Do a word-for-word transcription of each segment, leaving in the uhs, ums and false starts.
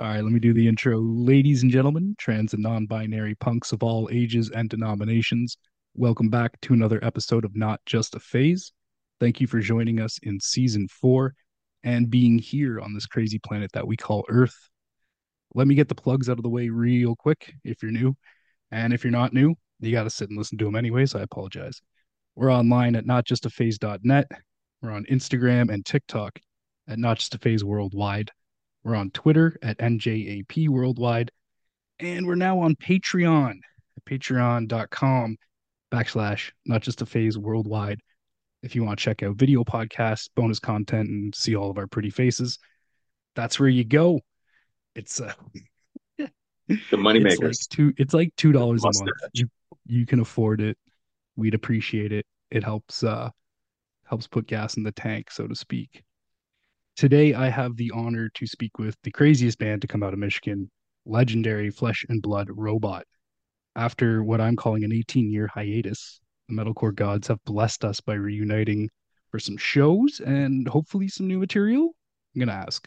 All right, let me do the intro. Ladies and gentlemen, trans and non binary punks of all ages and denominations, welcome back to another episode of Not Just a Phase. Thank you for joining us in season four and being here on this crazy planet that we call Earth. Let me get the plugs out of the way real quick if you're new. And if you're not new, you got to sit and listen to them anyway, so I apologize. We're online at not just a phase dot net. We're on Instagram and TikTok at Not Just a Phase Worldwide. We're on Twitter at N J A P Worldwide. And we're now on Patreon at patreon.com backslash Not Just a Phase Worldwide. If you want to check out video podcasts, bonus content, and see all of our pretty faces, that's where you go. It's uh, the it's moneymakers. like two. It's like two dollars a month. You you can afford it. We'd appreciate it. It helps uh helps put gas in the tank, so to speak. Today, I have the honor to speak with the craziest band to come out of Michigan, legendary Flesh and Blood Robot. After what I'm calling an eighteen-year hiatus, the metalcore gods have blessed us by reuniting for some shows and hopefully some new material. I'm going to ask.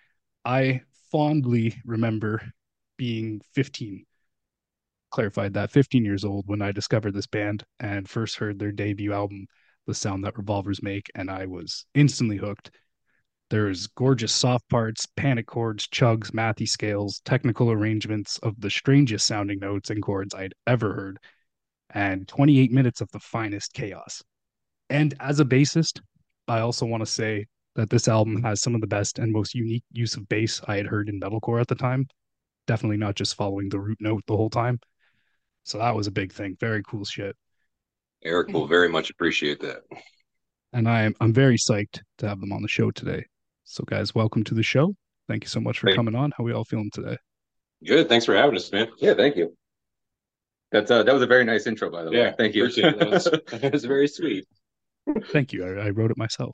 I fondly remember being fifteen, clarified that, fifteen years old when I discovered this band and first heard their debut album, The Sound That Revolvers Make, and I was instantly hooked. There's gorgeous soft parts, panic chords, chugs, mathy scales, technical arrangements of the strangest sounding notes and chords I'd ever heard, and twenty-eight minutes of the finest chaos. And as a bassist, I also want to say that this album has some of the best and most unique use of bass I had heard in metalcore at the time. Definitely not just following the root note the whole time. So that was a big thing. Very cool shit. Eric will very much appreciate that. And I'm I'm very psyched to have them on the show today. So, guys, welcome to the show. Thank you so much for Thank coming on. How are we all feeling today? Good. Thanks for having us, man. Yeah, thank you. That's uh, that was a very nice intro, by the way. Yeah, Thank you. appreciate it. That was, that was very sweet. Thank you. I, I wrote it myself.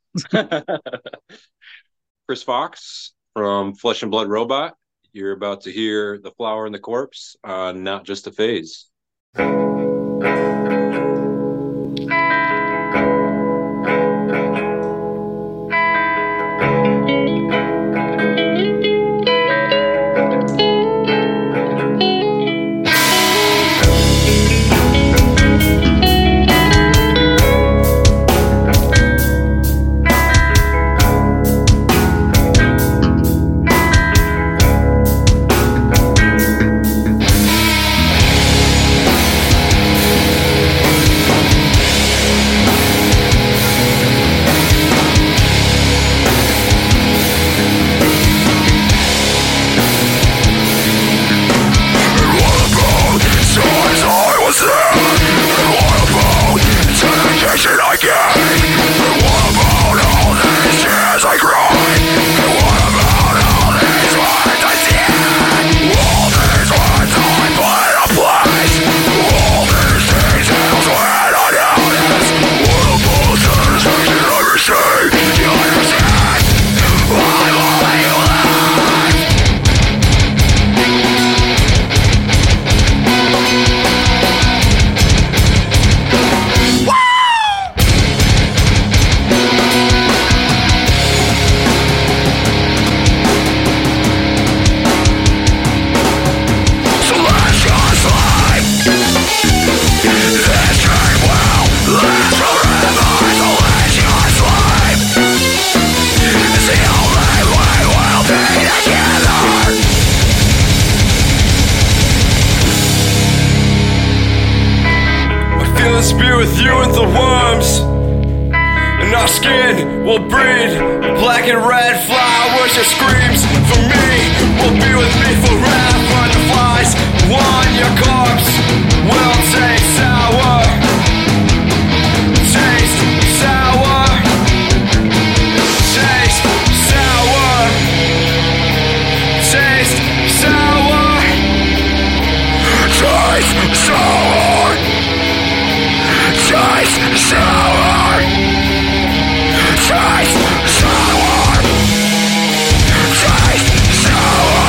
Chris Fox from Flesh and Blood Robot. You're about to hear The Flower and the Corpse on Not Just a Phase.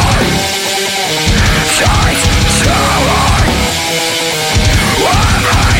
Sour.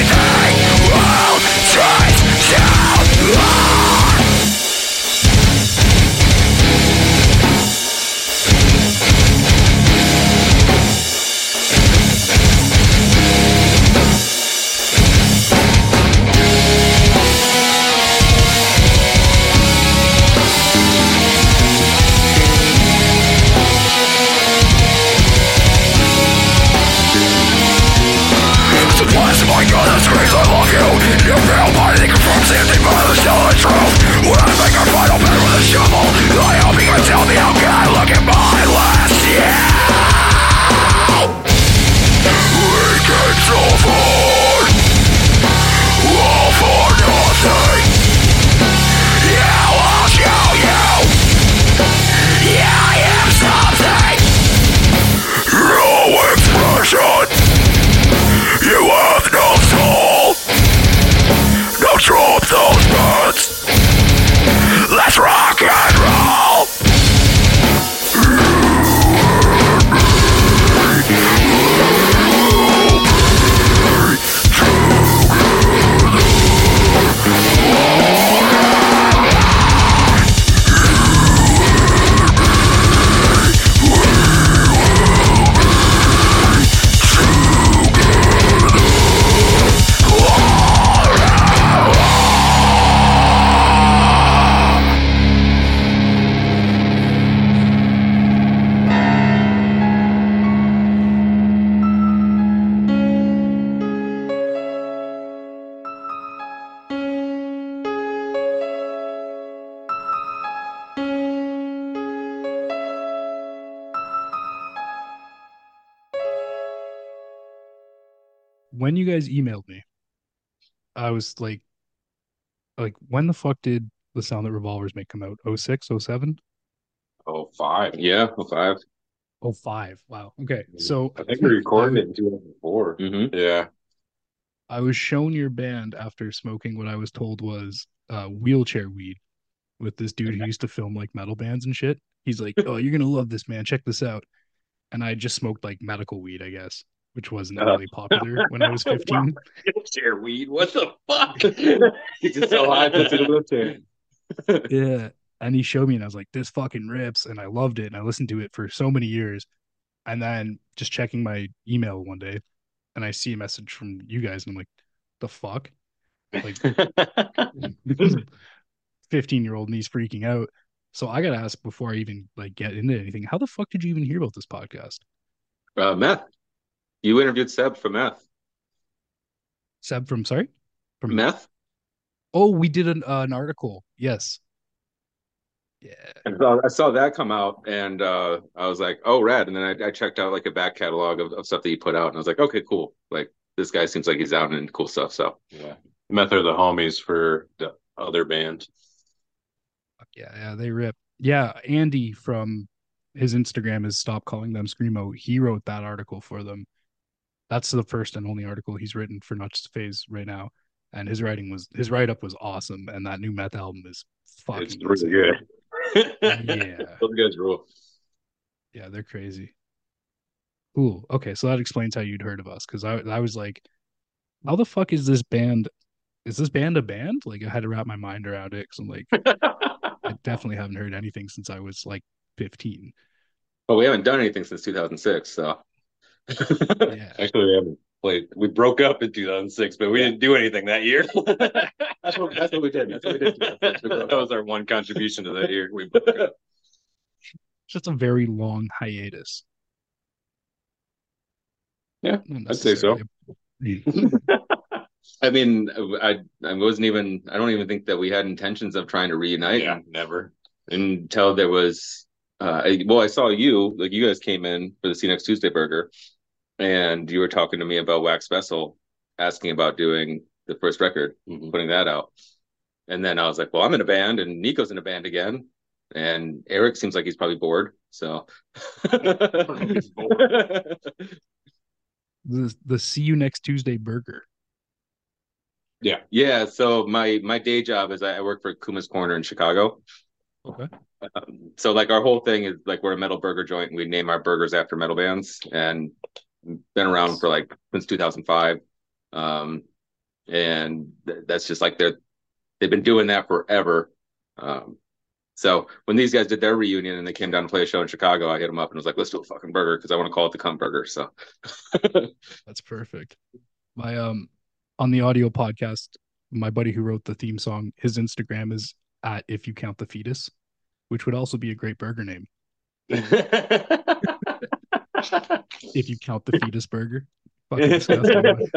when you guys emailed me, I was like, like when the fuck did the Sound That Revolvers Make come out? oh six, oh seven, Oh, five. Yeah, well, five. oh five. Wow. Okay. So I think we I, recorded w- it in two thousand four. Mm-hmm. Yeah. I was shown your band after smoking what I was told was uh, wheelchair weed with this dude who used to film like metal bands and shit. He's like, "Oh, you're gonna love this, man. Check this out." And I just smoked like medical weed, I guess, which wasn't Uh, really popular when I was wow. fifteen. Share weed. What the fuck? He's just so high to the wheelchair. Yeah. And he showed me, and I was like, "This fucking rips," and I loved it, and I listened to it for so many years. And then just checking my email one day, and I see a message from you guys, and I'm like, "The fuck?" Like, fifteen year old and he's freaking out. So I gotta ask before I even like get into anything, how the fuck did you even hear about this podcast? Uh, Meth. You interviewed Seb for Meth. Seb from sorry? From Meth? oh, we did an uh, an article. Yes. Yeah. And so I saw that come out, and uh, I was like, "Oh, rad!" And then I, I checked out like a back catalog of, of stuff that he put out, and I was like, "Okay, cool. Like this guy seems like he's down in cool stuff." So Yeah. Meth are the homies for the other band. Yeah, yeah, they rip. Yeah, Andy from his Instagram is Stop Calling Them Screamo. He wrote that article for them. That's the first and only article he's written for Not Just a Phase right now. And his writing was his write up was awesome. And that new Meth album is fucking It's really insane. good. Yeah. Those guys rule. Yeah, they're crazy. Cool. Okay, so that explains how you'd heard of us because I I was like, how the fuck is this band? Is this band a band? Like I had to wrap my mind around it because I'm like, I definitely haven't heard anything since I was like fifteen. But we haven't done anything since two thousand six, so Yeah. Actually, we haven't played. We broke up in two thousand six, but we didn't do anything that year. that's what that's what we did. That's what we did. That was our one contribution to that year. We broke up. Just a very long hiatus. Yeah, Not I'd say so. necessarily. I mean, I I wasn't even I don't even think that we had intentions of trying to reunite Yeah, never. until there was uh I- well, I saw you, like you guys came in for the See Next Tuesday burger, and you were talking to me about Wax Vessel, asking about doing the first record, Mhm. putting that out. And then I was like, well, I'm in a band and Nico's in a band again. And Eric seems like he's probably bored. So He's bored. the the See You Next Tuesday burger. Yeah. yeah, so my my day job is I, I work for Kuma's Corner in Chicago. Okay. Um, so like our whole thing is like we're a metal burger joint and we name our burgers after metal bands and been around for like since two thousand five. Um, and th- that's just like they're they've been doing that forever. Um, so when these guys did their reunion and they came down to play a show in Chicago, I hit them up and was like, let's do a fucking burger because I want to call it the Cum Burger. So That's perfect. My um on the audio podcast, my buddy who wrote the theme song, his Instagram is at If You Count the Fetus, which would also be a great burger name. If you count the fetus burger. Fucking disgusting.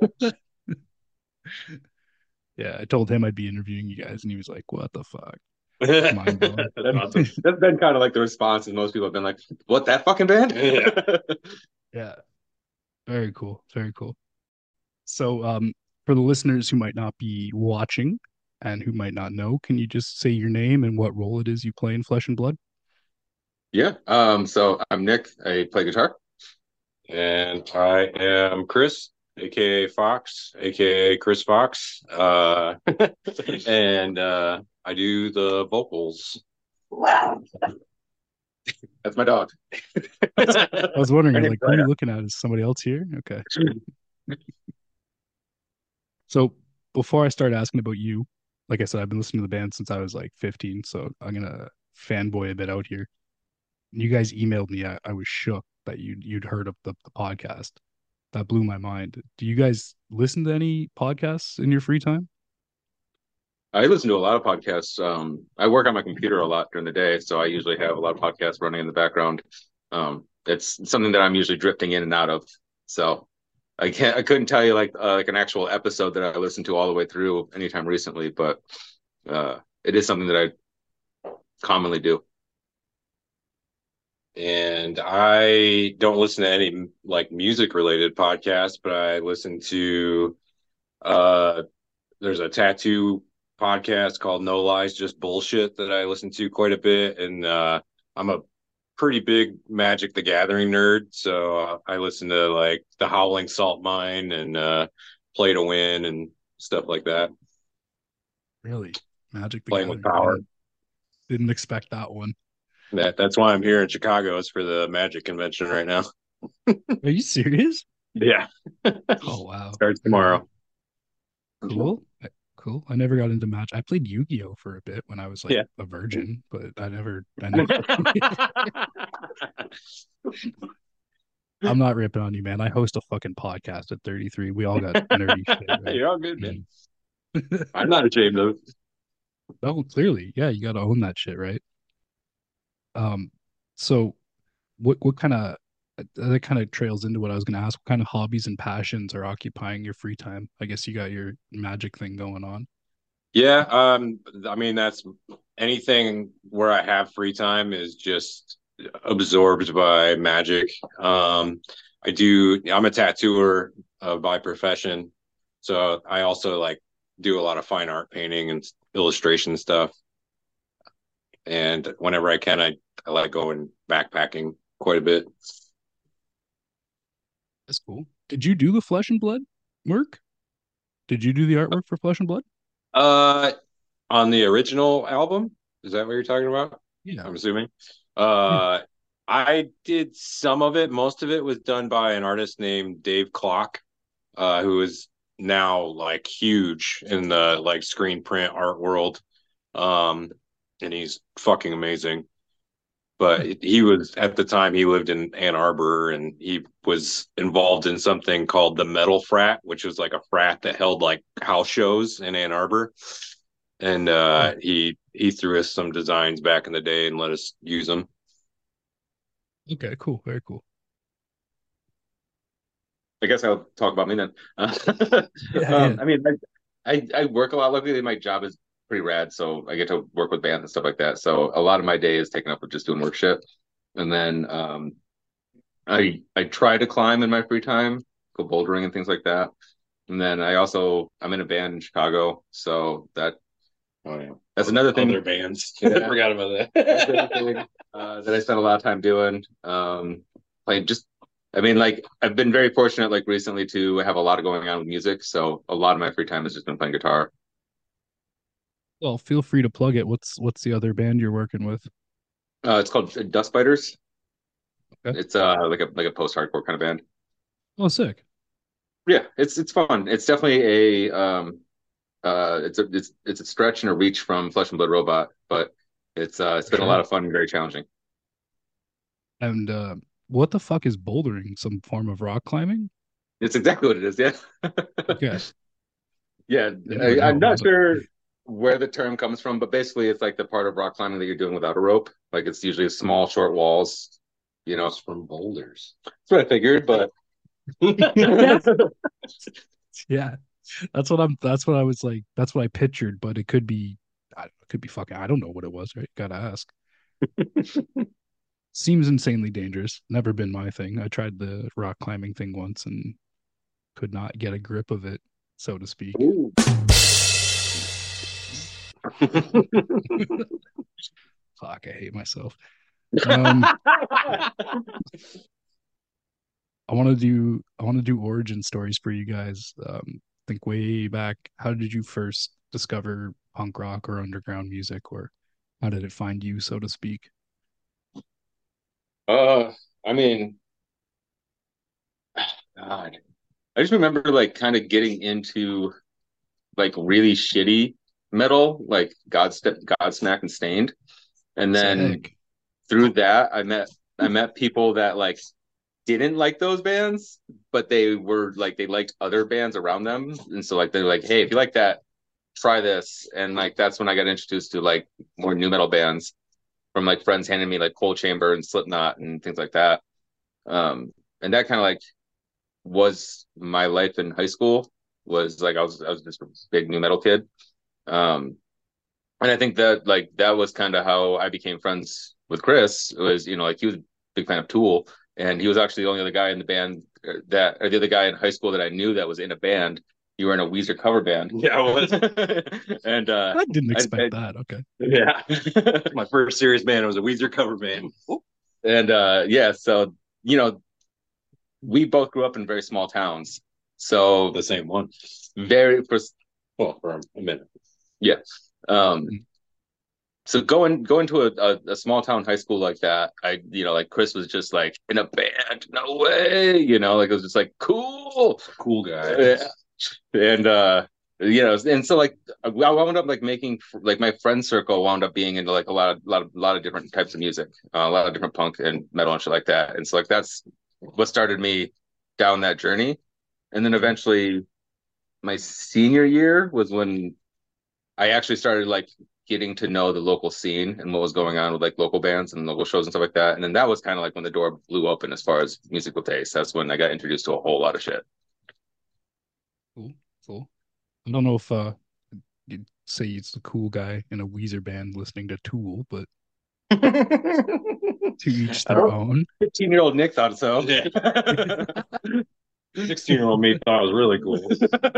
Yeah, I told him I'd be interviewing you guys, and he was like, "What the fuck?" Mind blowing. that's awesome. That's been kind of like the response, and most people have been like, "What, that fucking band?" Yeah. Yeah, very cool, very cool. So, um, for the listeners who might not be watching and who might not know, can you just say your name and what role it is you play in Flesh and Blood? Yeah. Um, so I'm Nick. I play guitar. And I am Chris, aka Fox, aka Chris Fox. Uh, and uh, I do the vocals. That's my dog. I was wondering, I I'm didn't like, know who are you that. looking at? Is somebody else here? Okay. So before I start asking about you, like I said, I've been listening to the band since I was like fifteen, so I'm gonna fanboy a bit out here. You guys emailed me. I, I was shook that you you'd heard of the, the podcast. That blew my mind. Do you guys listen to any podcasts in your free time? I listen to a lot of podcasts. Um, I work on my computer a lot during the day, so I usually have a lot of podcasts running in the background. Um, it's something that I'm usually drifting in and out of. So I can't, I couldn't tell you like uh, like an actual episode that I listened to all the way through anytime recently, but uh, it is something that I commonly do. and I don't listen to any like music related podcasts, but I listen to uh there's a tattoo podcast called No Lies Just Bullshit that I listen to quite a bit, and uh I'm a pretty big Magic the Gathering nerd, so uh, I listen to like the Howling Salt Mine and uh Play to Win and stuff like that. Really? Magic the Playing with Gathering. power. Didn't, didn't expect that one. That that's why I'm here in Chicago, is for the Magic convention right now. Are you serious? Yeah. Oh wow. Starts tomorrow. Cool. I- Cool. I never got into Magic. I played Yu-Gi-Oh for a bit when I was like Yeah. a virgin, but I never I never I'm not ripping on you, man. I host a fucking podcast at thirty-three. We all got nerdy shit, right? You're all good, man. I'm not ashamed of it. Oh, clearly. Yeah, you got to own that shit, right? Um, so what what kind of that kind of trails into what I was going to ask. What kind of hobbies and passions are occupying your free time? I guess you got your magic thing going on. Yeah, um, I mean that's anything where I have free time is just absorbed by magic. Um, I do. I'm a tattooer uh, by profession, so I also like do a lot of fine art painting and illustration stuff. And whenever I can, I, I like going backpacking quite a bit. That's cool. Did you do the Flesh and Blood work? Did you do the artwork for Flesh and Blood? Uh, on the original album, is that what you're talking about? Yeah. I'm assuming. Yeah. Uh, I did some of it. Most of it was done by an artist named Dave Clock, uh, who is now like huge in the like screen print art world. Um, and he's fucking amazing. But he was at the time he lived in Ann Arbor, and he was involved in something called the Metal Frat, which was like a frat that held like house shows in Ann Arbor. And uh, he he threw us some designs back in the day and let us use them. Okay, cool. Very cool. I guess I'll talk about me then. Uh, Yeah, um, yeah. I mean, I, I I work a lot. Luckily, my job is pretty rad, so I get to work with bands and stuff like that. So a lot of my day is taken up with just doing work shit. And then um, I I try to climb in my free time, go bouldering and things like that. And then I also I'm in a band in Chicago, so that Oh yeah, that's another thing. Other bands. Yeah. I forgot about That's that. another thing, uh, that I spend a lot of time doing. Um, playing just, I mean, like I've been very fortunate, like recently, to have a lot of going on with music. So a lot of my free time has just been playing guitar. Well, feel free to plug it. What's what's the other band you're working with? Uh, it's called Dust Biters. Okay. It's uh like a like a post-hardcore kind of band. Oh, sick. Yeah, it's it's fun. It's definitely a um uh it's a it's it's a stretch and a reach from Flesh and Blood Robot, but it's uh it's For been a lot sure. of fun and very challenging. And uh, what the fuck is bouldering? Some form of rock climbing? It's exactly what it is. Yeah. Okay. Yeah, You never I, know. I'm not sure where the term comes from, but basically it's like the part of rock climbing that you're doing without a rope. Like it's usually small, short walls. You know, It's from boulders. that's what I figured, but Yeah. That's what I'm that's what I was like. That's what I pictured, but it could be I, it could be fucking I don't know what it was, right? Gotta ask. Seems insanely dangerous. Never been my thing. I tried the rock climbing thing once and could not get a grip of it, so to speak. Ooh. Fuck, I hate myself. Um, I want to do I want to do origin stories for you guys. Um, think way back. How did you first discover punk rock or underground music, or how did it find you, so to speak? uh, I mean, God, I just remember like kind of getting into like really shitty metal, like Godstep, Godsmack, and Stained, and then Sick. through that, I met I met people that like didn't like those bands, but they were like they liked other bands around them, and so like they're like, hey, if you like that, try this, and like that's when I got introduced to like more new metal bands from like friends handing me like Cold Chamber and Slipknot and things like that. Um, and that kind of like was my life in high school. Was like I was I was just a big new metal kid. Um, and I think that like that was kind of how I became friends with Chris. It was, you know, like he was big fan of Tool, and he was actually the only other guy in the band that, or the other guy in high school that I knew that was in a band. You were in a Weezer cover band. Yeah, I was. And uh, I didn't I, expect I, that. Okay. yeah, My first serious band was a Weezer cover band. and uh, yeah, so you know, we both grew up in very small towns, so The same one. very for Well, for a minute. yeah. Um, Mm. so going going to a, a, a small town high school like that, I you know like Chris was just like in a band, no way, you know, like it was just like cool, Cool guy. yeah. And uh, you know, and so like I wound up like making like my friend circle wound up being into like a lot of lot of lot of different types of music, uh, a lot of different punk and metal and shit like that, and so like that's what started me down that journey, and then eventually my senior year was when I actually started like getting to know the local scene and what was going on with like local bands and local shows and stuff like that. And then that was kind of like when the door blew open as far as musical taste. That's when I got introduced to a whole lot of shit. Cool. Cool. I don't know if uh you'd say he's the cool guy in a Weezer band listening to Tool, but to each their own. fifteen year old Nick thought so. Yeah. sixteen year old me thought it was really cool.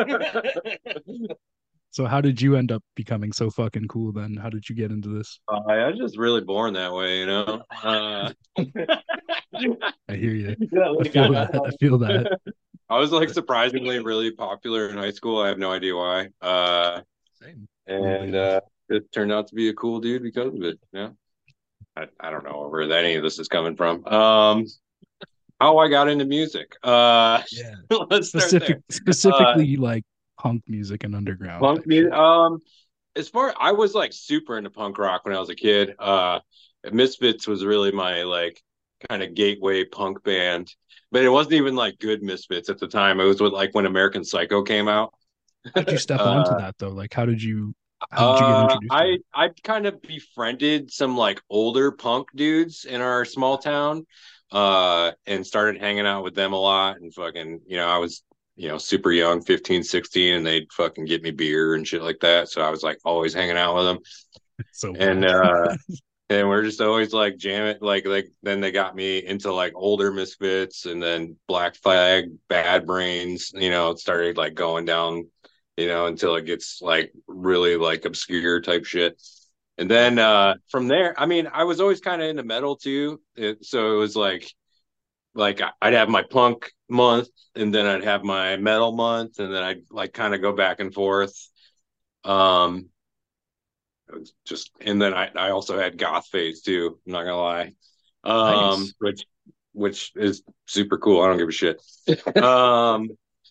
So how did you end up becoming so fucking cool then? How did you get into this? Uh, I was just really born that way, you know. Uh, I hear you. yeah, I like, feel I, that. I feel that. I was like surprisingly really popular in high school. I have no idea why. Uh, Same. and uh, it turned out to be a cool dude because of it. Yeah. I, I don't know where any of this is coming from. Um, how I got into music. Uh, Yeah. let's start Specific, there. specifically like punk music and underground Punk type music. shit. Um, as far I was like super into punk rock when I was a kid. Uh, Misfits was really my like kind of gateway punk band, but it wasn't even like good Misfits at the time. It was with, like when American Psycho came out. How did you step onto Uh, that though? Like how did you how did you get uh, introduced to I it? I kind of befriended some like older punk dudes in our small town, uh, and started hanging out with them a lot. And fucking, you know, I was you know super young, fifteen, sixteen, and they'd fucking get me beer and shit like that. So I was like always hanging out with them, So and bad. uh, and we're just always like jamming. Like like then they got me into like older Misfits, and then Black Flag, Bad Brains. You know, it started like going down you know, until it gets like really like obscure type shit. And then uh from there, I mean, I was always kind of into metal too. It, so it was like like I'd have my punk month and then I'd have my metal month and then I'd like kind of go back and forth. Um it was just and then I I also had goth phase too, I'm not gonna lie. Um Nice. which which is super cool. I don't give a shit. Um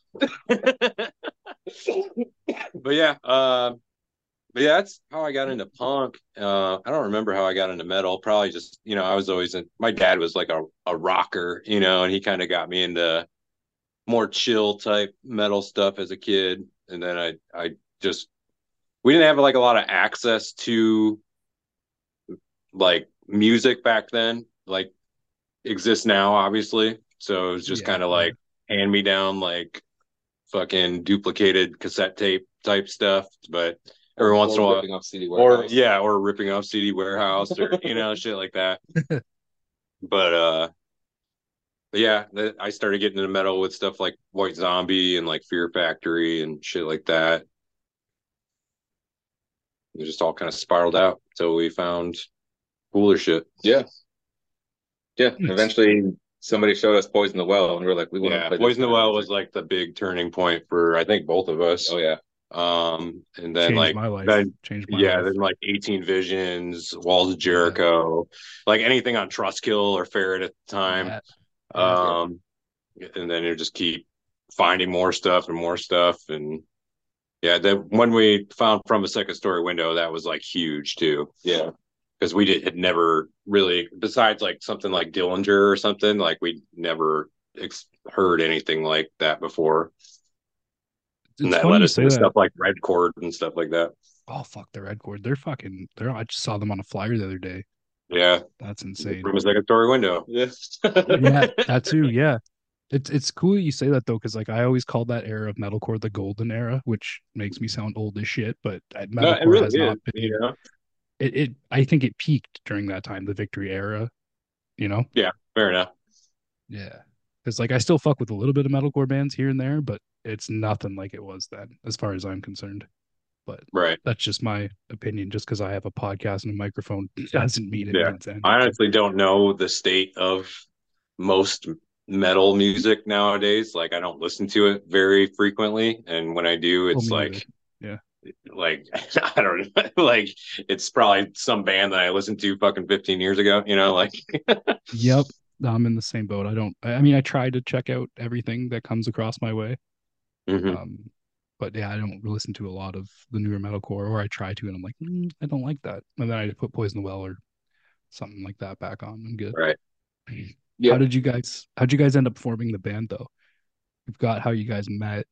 but yeah, uh, but yeah, that's how I got into punk. Uh, I don't remember how I got into metal. Probably just, you know, I was always in, my dad was like a, a rocker, you know, and he kind of got me into more chill type metal stuff as a kid. And then I, I just, we didn't have like a lot of access to like music back then, like exists now, obviously. So it was just Yeah, kind of yeah. like hand me down, like fucking duplicated cassette tape type stuff. But every or, once or in a while, ripping off C D or warehouse. yeah, or ripping off C D warehouse or you know shit like that. But uh, but yeah, I started getting into metal with stuff like White Zombie and like Fear Factory and shit like that. It just all kind of spiraled out until we found cooler shit. Yeah, yeah. Nice. Eventually, somebody showed us Poison the Well, and we were like, we want to Yeah, play this Poison the kind of Well music. was like the big turning point for I think both of us. Oh yeah, Um, and then Changed like my life. then Changed my yeah, life. then like eighteen Visions, Walls of Yeah. Jericho, like anything on Trustkill or Ferret at the time. Yeah. Yeah. yeah, Um, and then you just keep finding more stuff and more stuff. And yeah, the when we found From a Second Story Window, that was like huge too. yeah. Because we did had never really, besides like something like Dillinger or something, like we never ex- heard anything like that before. And It's that funny led you us say into that. stuff like Red Chord and stuff like that. Oh fuck the Red Chord. They're fucking they're I just saw them on a flyer the other day. Yeah, That's insane. From a Second Story Window. Yeah. Yeah, that too. Yeah. It's it's cool you say that though, because like I always called that era of metalcore the golden era, which makes me sound old as shit, but uh, No, it metalcore really has is. not been You know, it, it I think it peaked during that time, the Victory era. you know? Yeah, fair enough. Yeah. Because like I still fuck with a little bit of metalcore bands here and there, but it's nothing like it was then, as far as I'm concerned. But Right. that's just my opinion. Just because I have a podcast and a microphone doesn't mean it Yeah. means I anything. honestly don't know the state of most metal music nowadays. Like I don't listen to it very frequently. And when I do, Oh, it's me neither. like Yeah. like I don't know, like it's probably some band that I listened to fucking fifteen years ago, you know, like Yep. I'm in the same boat. I don't. I mean, I try to check out everything that comes across my way. Mhm. Um, but yeah, I don't listen to a lot of the newer metalcore, or I try to, and I'm like, mm, I don't like that. And then I put Poison the Well or something like that back on. I'm good. Right. How Yeah. did you guys? How'd you guys end up forming the band though? You've got how you guys met.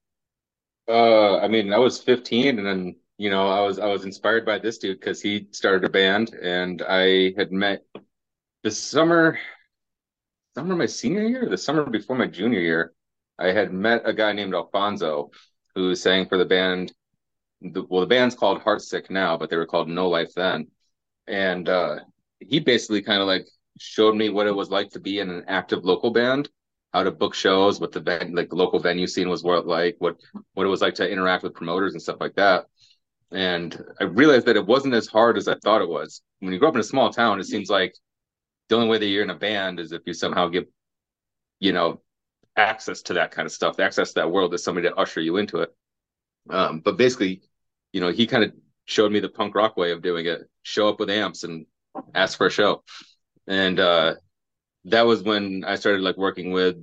Uh, I mean, I was fifteen, and then you know, I was I was inspired by this dude because he started a band, and I had met this summer, summer of my senior year, the summer before my junior year. I had met a guy named Alfonso who sang for the band. The, well, the band's called Heartsick now, but they were called No Life then. And uh, he basically kind of like showed me what it was like to be in an active local band, how to book shows, what the ven- like the local venue scene was what like, what what it was like to interact with promoters and stuff like that. And I realized that it wasn't as hard as I thought it was. When you grow up in a small town, it seems like the only way that you're in a band is if you somehow get, you know, access to that kind of stuff, access to that world is somebody to usher you into it. Um, but basically, you know, he kind of showed me the punk rock way of doing it. Show up with amps and ask for a show. And uh, that was when I started like working with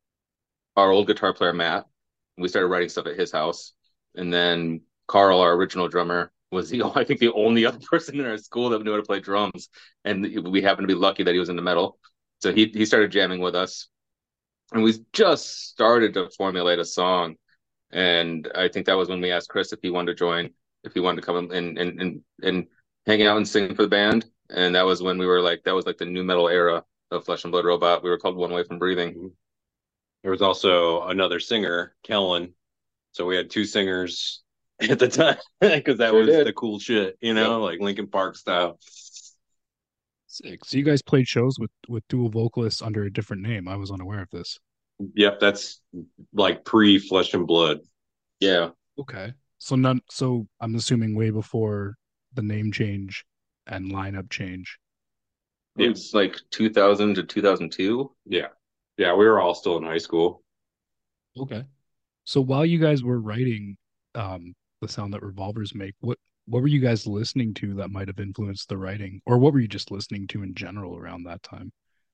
our old guitar player Matt. We started writing stuff at his house, and then Carl, our original drummer, was the I think the only other person in our school that knew how to play drums, and we happened to be lucky that he was into metal. So he he started jamming with us, and we just started to formulate a song. And I think that was when we asked Chris if he wanted to join, if he wanted to come and and and and hang out and sing for the band. And that was when we were like, that was like the new metal era of Flesh and Blood Robot. We were called One Way from Breathing. There was also another singer, Kellen. So we had two singers at the time because that Sure was did. the cool shit, you know, like Linkin Park style. Sick. So you guys played shows with with dual vocalists under a different name. I was unaware of this. Yep, that's like pre Flesh and Blood. Yeah. Okay. So none. So I'm assuming way before the name change and lineup change. It was like two thousand to two thousand two. Yeah. Yeah, we were all still in high school. Okay. So while you guys were writing um, the sound that revolvers make, what what were you guys listening to that might have influenced the writing, or what were you just listening to in general around that time?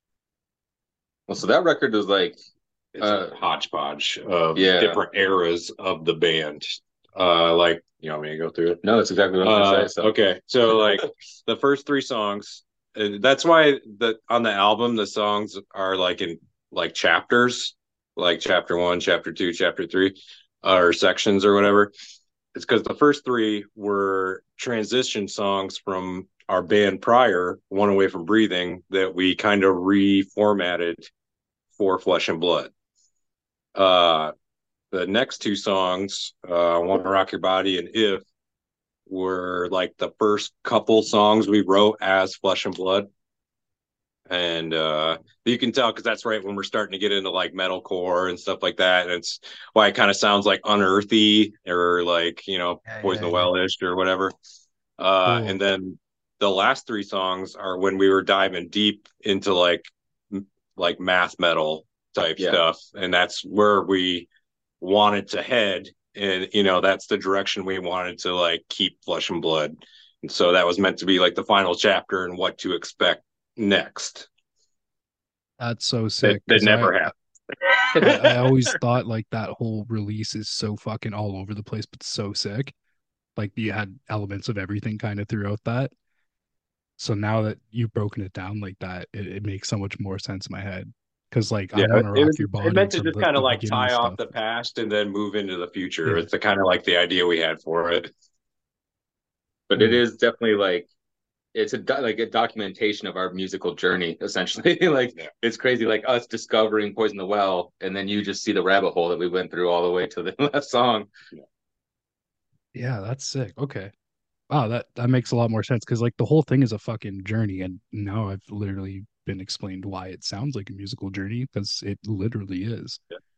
Well, so that record was like, It's uh, a hodgepodge of yeah. different eras of the band. Uh, like, you know, me to go through it. No, that's exactly what I was Uh, gonna say. So okay, so like the first three songs, uh, that's why the on the album the songs are like in like chapters, like chapter one, chapter two, chapter three, uh, or sections or whatever. It's because the first three were transition songs from our band prior, One Away from Breathing, that we kind of reformatted for Flesh and Blood. Uh, the next two songs, uh, "Want to Rock Your Body" and "If," were like the first couple songs we wrote as Flesh and Blood. And uh, you can tell because that's right when we're starting to get into like metalcore and stuff like that. And it's why it kind of sounds like unearthy or like, you know, Yeah, Poison yeah, the yeah. Well-ish or whatever. Uh, Cool. and then the last three songs are when we were diving deep into like like math metal type Yeah. stuff. And that's where we wanted to head. And, you know, that's the direction we wanted to like keep Flesh and Blood. And so that was meant to be like the final chapter and what to expect next. That's so That, sick that because I, never I I happened. always thought like that whole release is so fucking all over the place, but so sick. Like you had elements of everything kind of throughout that. So now that you've broken it down like that, it, it makes so much more sense in my head. Because like I Yeah, want to it rock was your it body meant and to some of just the, kind of the like beginning tie off stuff. the past and then move into the future. Yeah. It's the kind of like the idea we had for it. But it Cool. is definitely like, it's a do- like a documentation of our musical journey, essentially. Like Yeah. it's crazy, like us discovering Poison the Well, and then you just see the rabbit hole that we went through all the way to the last song. Yeah, that's sick. Okay. Wow, that that makes a lot more sense because like the whole thing is a fucking journey, and now I've literally been explained why it sounds like a musical journey, because it literally is.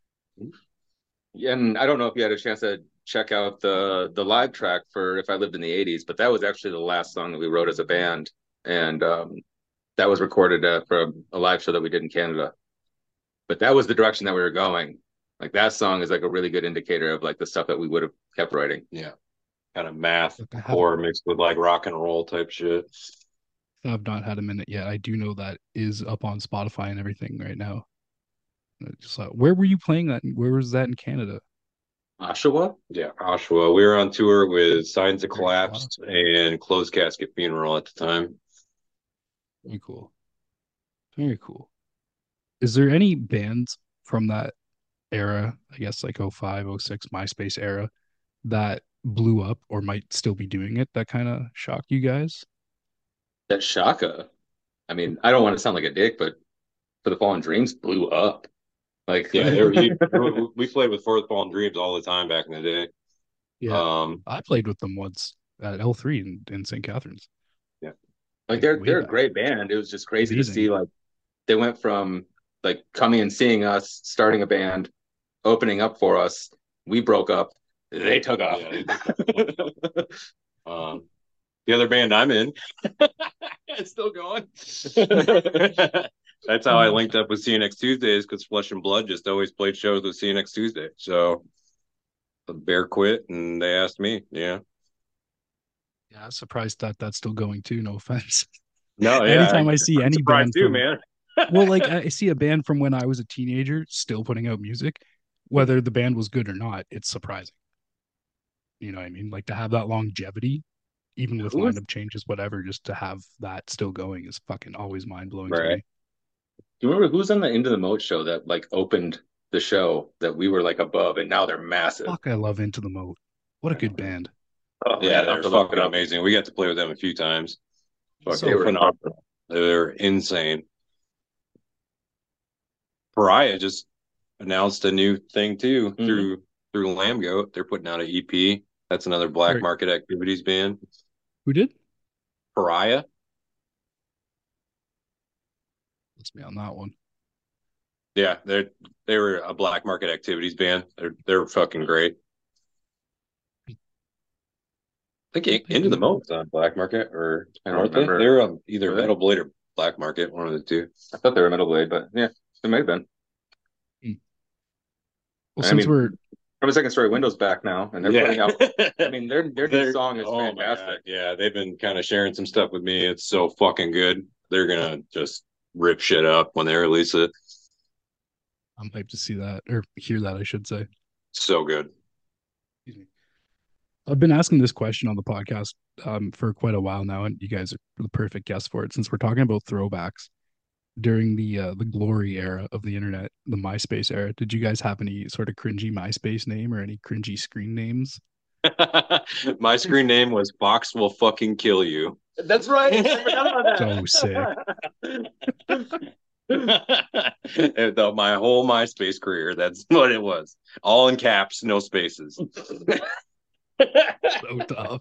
Yeah, and I don't know if you had a chance to check out the the live track for If I Lived in the eighties, but that was actually the last song that we wrote as a band, and um, that was recorded uh, for a live show that we did in Canada. But that was the direction that we were going. Like that song is like a really good indicator of like the stuff that we would have kept writing. Yeah, kind of math core mixed with like rock and roll type shit. I've not had a minute yet. I do know that is up on Spotify and everything right now. Just, uh, where were you playing that? Where was that in Canada? Oshawa? Yeah, Oshawa. We were on tour with Signs of Collapse and Closed Casket Funeral at the time. Very cool. Very cool. Is there any bands from that era, I guess like oh five, oh six MySpace era, that blew up or might still be doing it that kind of shocked you guys? That Shaka. I mean, I don't want to sound like a dick, but For the Fallen Dreams blew up. Like, yeah, were, we played with For the Fallen Dreams all the time back in the day. Yeah, um, I played with them once at L three in, in Saint Catharines. Yeah, like they're they're back. a great band. It was just crazy Amazing. to see like they went from like coming and seeing us, starting a band, opening up for us. We broke up. They took off. Yeah, um, the other band I'm in, it's still going. That's how I linked up with C N X Tuesdays, because Flesh and Blood just always played shows with C N X Tuesday. So the Bear quit, and they asked me. Yeah. Yeah, I'm surprised that that's still going too. No offense. No, yeah. Anytime I, I see I'm any band, too, from, man. well, like I see a band from when I was a teenager still putting out music, whether the band was good or not, it's surprising. You know what I mean? Like to have that longevity, even with Who lineup is... changes, whatever, just to have that still going is fucking always mind blowing right. to me. Do you remember who's on the Into the Moat show that like opened the show that we were like above, and now they're massive? Fuck, I love Into the Moat. What a good band. Oh, yeah, they're fucking amazing. We got to play with them a few times. Fuck, so they were phenomenal. They're insane. Pariah just announced a new thing too mm-hmm. through through Lambgoat. They're putting out an E P. That's another Black Market Activities band. Who did? Pariah. Let's be on that one. Yeah, they're they were a Black Market Activities band. They're they're fucking great. I think Into the Moat's on Black Market, or I don't remember. They? They're on either really? Metal Blade or Black Market, one of the two. I thought they were Metal Blade, but yeah, they may have been. Hmm. Well, I since mean, we're from a Second Story Windows back now, and they're yeah. putting out. I mean, their their new song is oh fantastic. Yeah, they've been kind of sharing some stuff with me. It's so fucking good. They're gonna just rip shit up when they release it. I'm hyped to see that or hear that, I should say. So good. I've been asking this question on the podcast um, for quite a while now, and you guys are the perfect guest for it. Since we're talking about throwbacks during the uh, the glory era of the internet, the MySpace era, did you guys have any sort of cringy MySpace name or any cringy screen names? My screen name was Fox Will Fucking Kill You. That's right. I forgot about that. So sick. the, my whole MySpace career, that's what it was. All in caps, no spaces. So tough.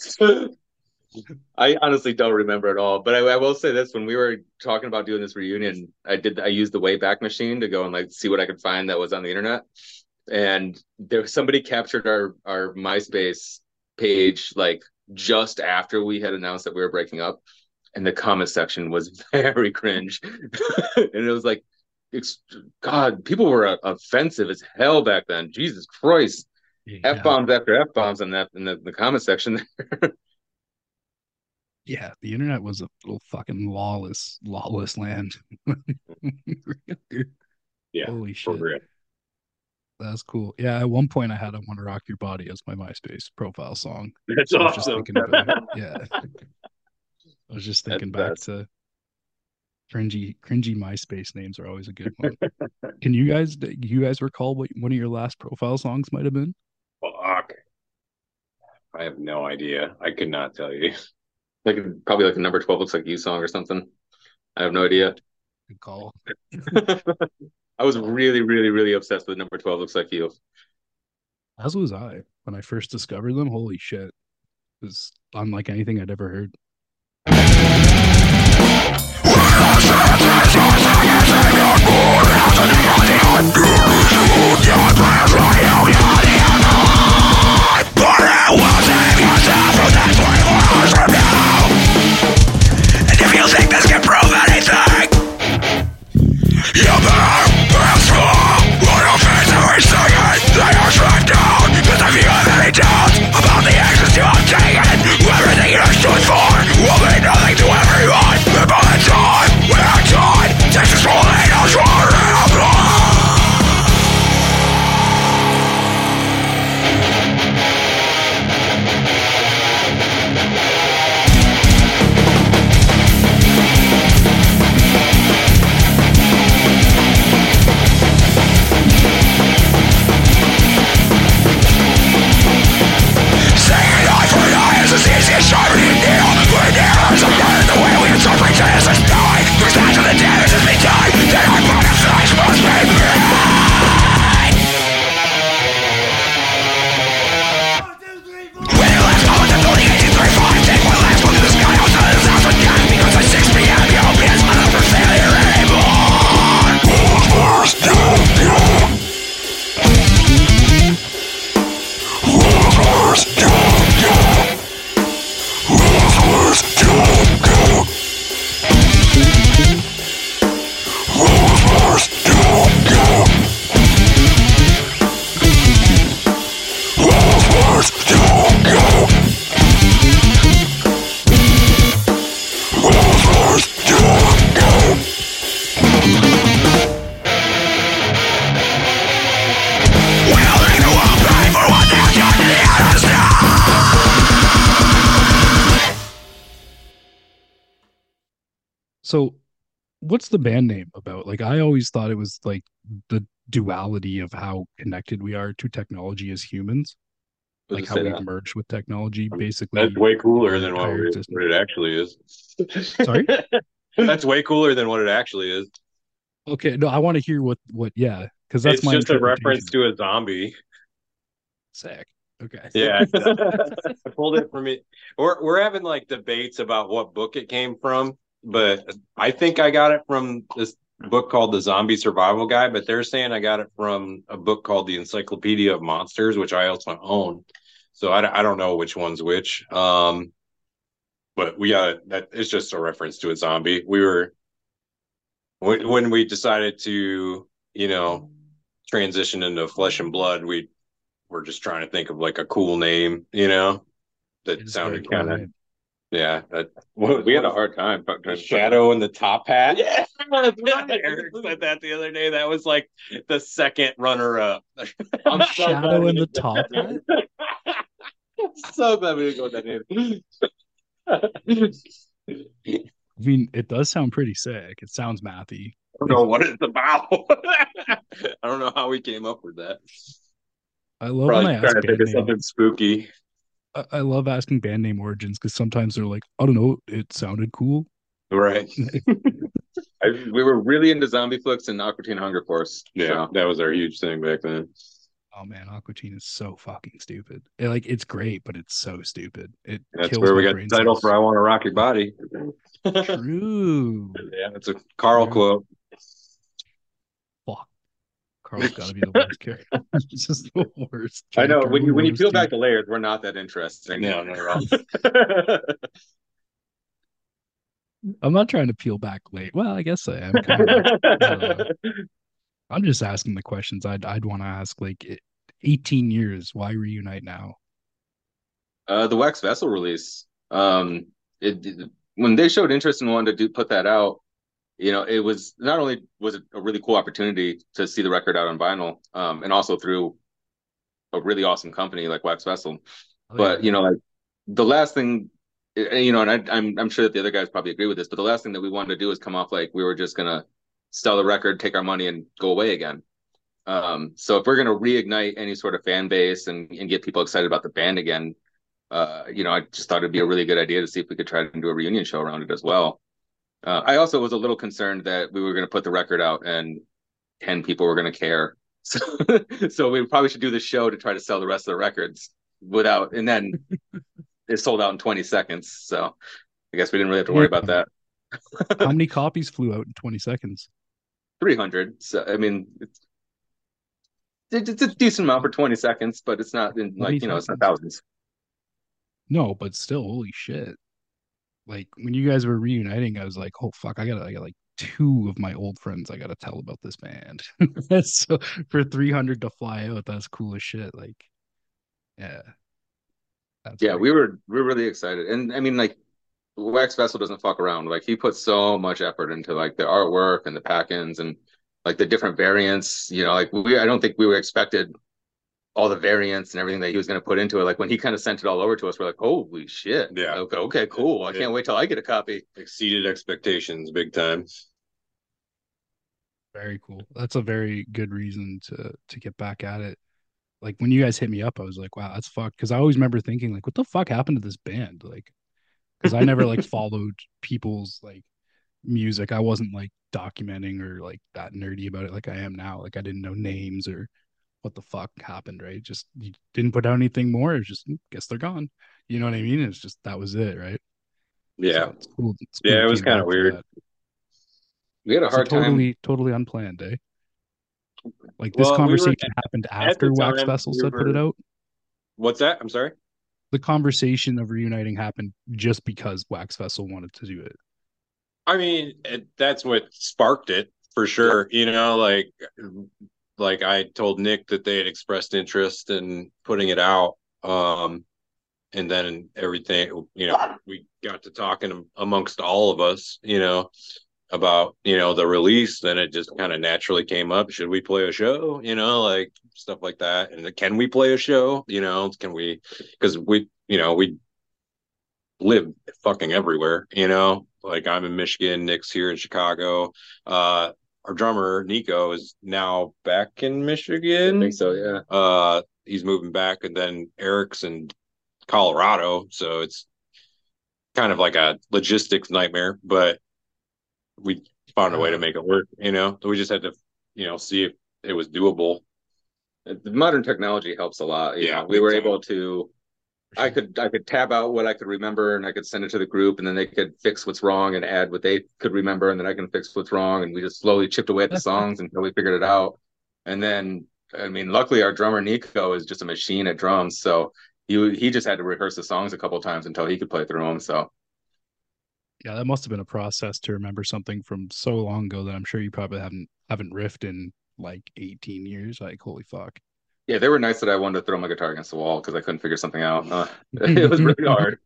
I honestly don't remember at all, but I, I will say this: when we were talking about doing this reunion, I did I used the Wayback Machine to go and like see what I could find that was on the internet, and there somebody captured our our MySpace page like just after we had announced that we were breaking up, and the comment section was very cringe, and it was like, it's, God, people were uh, offensive as hell back then. Jesus Christ. Yeah. F bombs after F bombs in that in the, the comment section there. Yeah, the internet was a little fucking lawless, lawless land. Yeah, holy shit, that's cool. Yeah, at one point I had "I Want to Rock Your Body" as my MySpace profile song. That's so awesome. I was just thinking about, yeah, I was just thinking that's back best. to cringy, cringy MySpace names are always a good one. Can you guys, do you guys recall what one of your last profile songs might have been? Fuck. I have no idea. I could not tell you. Like probably like a Number twelve Looks Like You song or something. I have no idea. Good call. I was really, really, really obsessed with Number twelve Looks Like You. As was I when I first discovered them. Holy shit. It was unlike anything I'd ever heard. So, what's the band name about? Like, I always thought it was like the duality of how connected we are to technology as humans, like Let's how say we've that. merged with technology. Basically, That's way cooler our than what, entire we, existence. what it actually is. Sorry? That's way cooler than what it actually is. Okay, no, I want to hear what what yeah, because that's It's my just a interpretation. reference to a zombie. Sick. Okay. Yeah, I pulled it from it. We're we're having like debates about what book it came from, but I think I got it from this book called The Zombie Survival Guide. But they're saying I got it from a book called The Encyclopedia of Monsters, which I also own. So I, I don't know which one's which. Um, but we got that. It's just a reference to a zombie. We were when when we decided to, you know, transition into Flesh and Blood. We were just trying to think of like a cool name, you know, that It's a very sounded cool kind of name. yeah. That what, We had a hard time. trying to- Shadow in the top hat. Yeah, Eric said that the other day. That was like the second runner up. I'm so Shadow glad in we the didn't- top hat. So glad we didn't go with that name. I mean, it does sound pretty sick. It sounds mathy. I don't know what it's about. I don't know how we came up with that. I love Probably when I trying ask to think band of name. something spooky. I, I love asking band name origins because sometimes they're like, I don't know, it sounded cool. Right. I, we were really into Zombie Flicks and Aqua Teen Hunger Force. Yeah, So. that was our huge thing back then. Oh man, Aqua Teen is so fucking stupid. It, like it's great, but it's so stupid. It That's kills where we my got brain the title cells. for "I Want to Rock Your Body." True. Yeah, it's a Carl True. quote. Fuck. Carl's got to be the worst character. It's just the worst. I know character when you when you who peel loves back to- the layers, we're not that interesting. No, not at all. I'm not trying to peel back late. Well, I guess I am. Kind of. Uh, I'm just asking the questions I'd I'd want to ask. Like, it- eighteen years. Why reunite now? Uh, the Wax Vessel release. Um, it, it- when they showed interest in wanting to do put that out, you know, it was not only was it a really cool opportunity to see the record out on vinyl, um, and also through a really awesome company like Wax Vessel. Oh, But yeah. you know, like the last thing, you know, and I, I'm I'm sure that the other guys probably agree with this, but the last thing that we wanted to do is come off like we were just gonna sell the record, take our money, and go away again. Um, so if we're gonna reignite any sort of fan base and, and get people excited about the band again, uh, you know, I just thought it'd be a really good idea to see if we could try to do a reunion show around it as well. Uh, I also was a little concerned that we were going to put the record out and ten people were going to care. So, so we probably should do the show to try to sell the rest of the records without, and then it sold out in twenty seconds. So I guess we didn't really have to worry about that. How many copies flew out in twenty seconds? three hundred. So, I mean, it's, it's a decent amount for twenty seconds, but it's not in like, twenty you know, it's not seconds. thousands. No, but still, holy shit. Like when you guys were reuniting, I was like, oh fuck, I gotta I got like two of my old friends I gotta tell about this band. So for three hundred to fly out, that's cool as shit. Like, yeah, that's Yeah, very we cool. were we were really excited. And I mean like Wax Vessel doesn't fuck around. Like he put so much effort into like the artwork and the pack-ins and like the different variants, you know, like we I don't think we were expected all the variants and everything that he was going to put into it. Like when he kind of sent it all over to us, we're like, holy shit. Yeah. Okay, okay, cool. I Yeah. can't wait till I get a copy. Exceeded expectations big time. Very cool. That's a very good reason to to get back at it. Like when you guys hit me up, I was like, wow, that's fucked. Because I always remember thinking, like, what the fuck happened to this band? Like, because I never like followed people's like music. I wasn't like documenting or like that nerdy about it like I am now. Like I didn't know names or what the fuck happened, right? Just you didn't put out anything more. It's just "Mm, guess they're gone. You know what I mean? It's just that was it, right? So Yeah. it's cool. It's cool Yeah, you it was came kind of back for weird. that. We had a So hard time. totally, totally unplanned, eh? Like this Well, we were conversation happened at the after Wax time Vessel we said put it were out. what's that? I'm sorry. The conversation of reuniting happened just because Wax Vessel wanted to do it. I mean, it, that's what sparked it for Yeah. sure. You know, like like I told Nick that they had expressed interest in putting it out. Um, and then everything, you know, we got to talking amongst all of us, you know, about, you know, the release. Then it just kind of naturally came up. Should we play a show? You know, like stuff like that. And can we play a show? You know, can we, because we, you know, we live fucking everywhere, you know, like I'm in Michigan, Nick's here in Chicago. Uh, our drummer, Nico, is now back in Michigan. I think so, yeah. Uh, he's moving back. And then Eric's in Colorado. So it's kind of like a logistics nightmare, but we found a way to make it work, you know. So we just had to, you know, see if it was doable. The modern technology helps a lot. You Yeah, know, we were big time. able to I could I could tab out what I could remember and I could send it to the group and then they could fix what's wrong and add what they could remember and then I can fix what's wrong and we just slowly chipped away at the songs until we figured it out. And then I mean, luckily our drummer Nico is just a machine at drums, so he he just had to rehearse the songs a couple times until he could play through them. So Yeah, that must have been a process to remember something from so long ago that I'm sure you probably haven't haven't riffed in like eighteen years. Like, holy fuck. yeah, they were nice that I wanted to throw my guitar against the wall because I couldn't figure something out. Uh, it was really hard.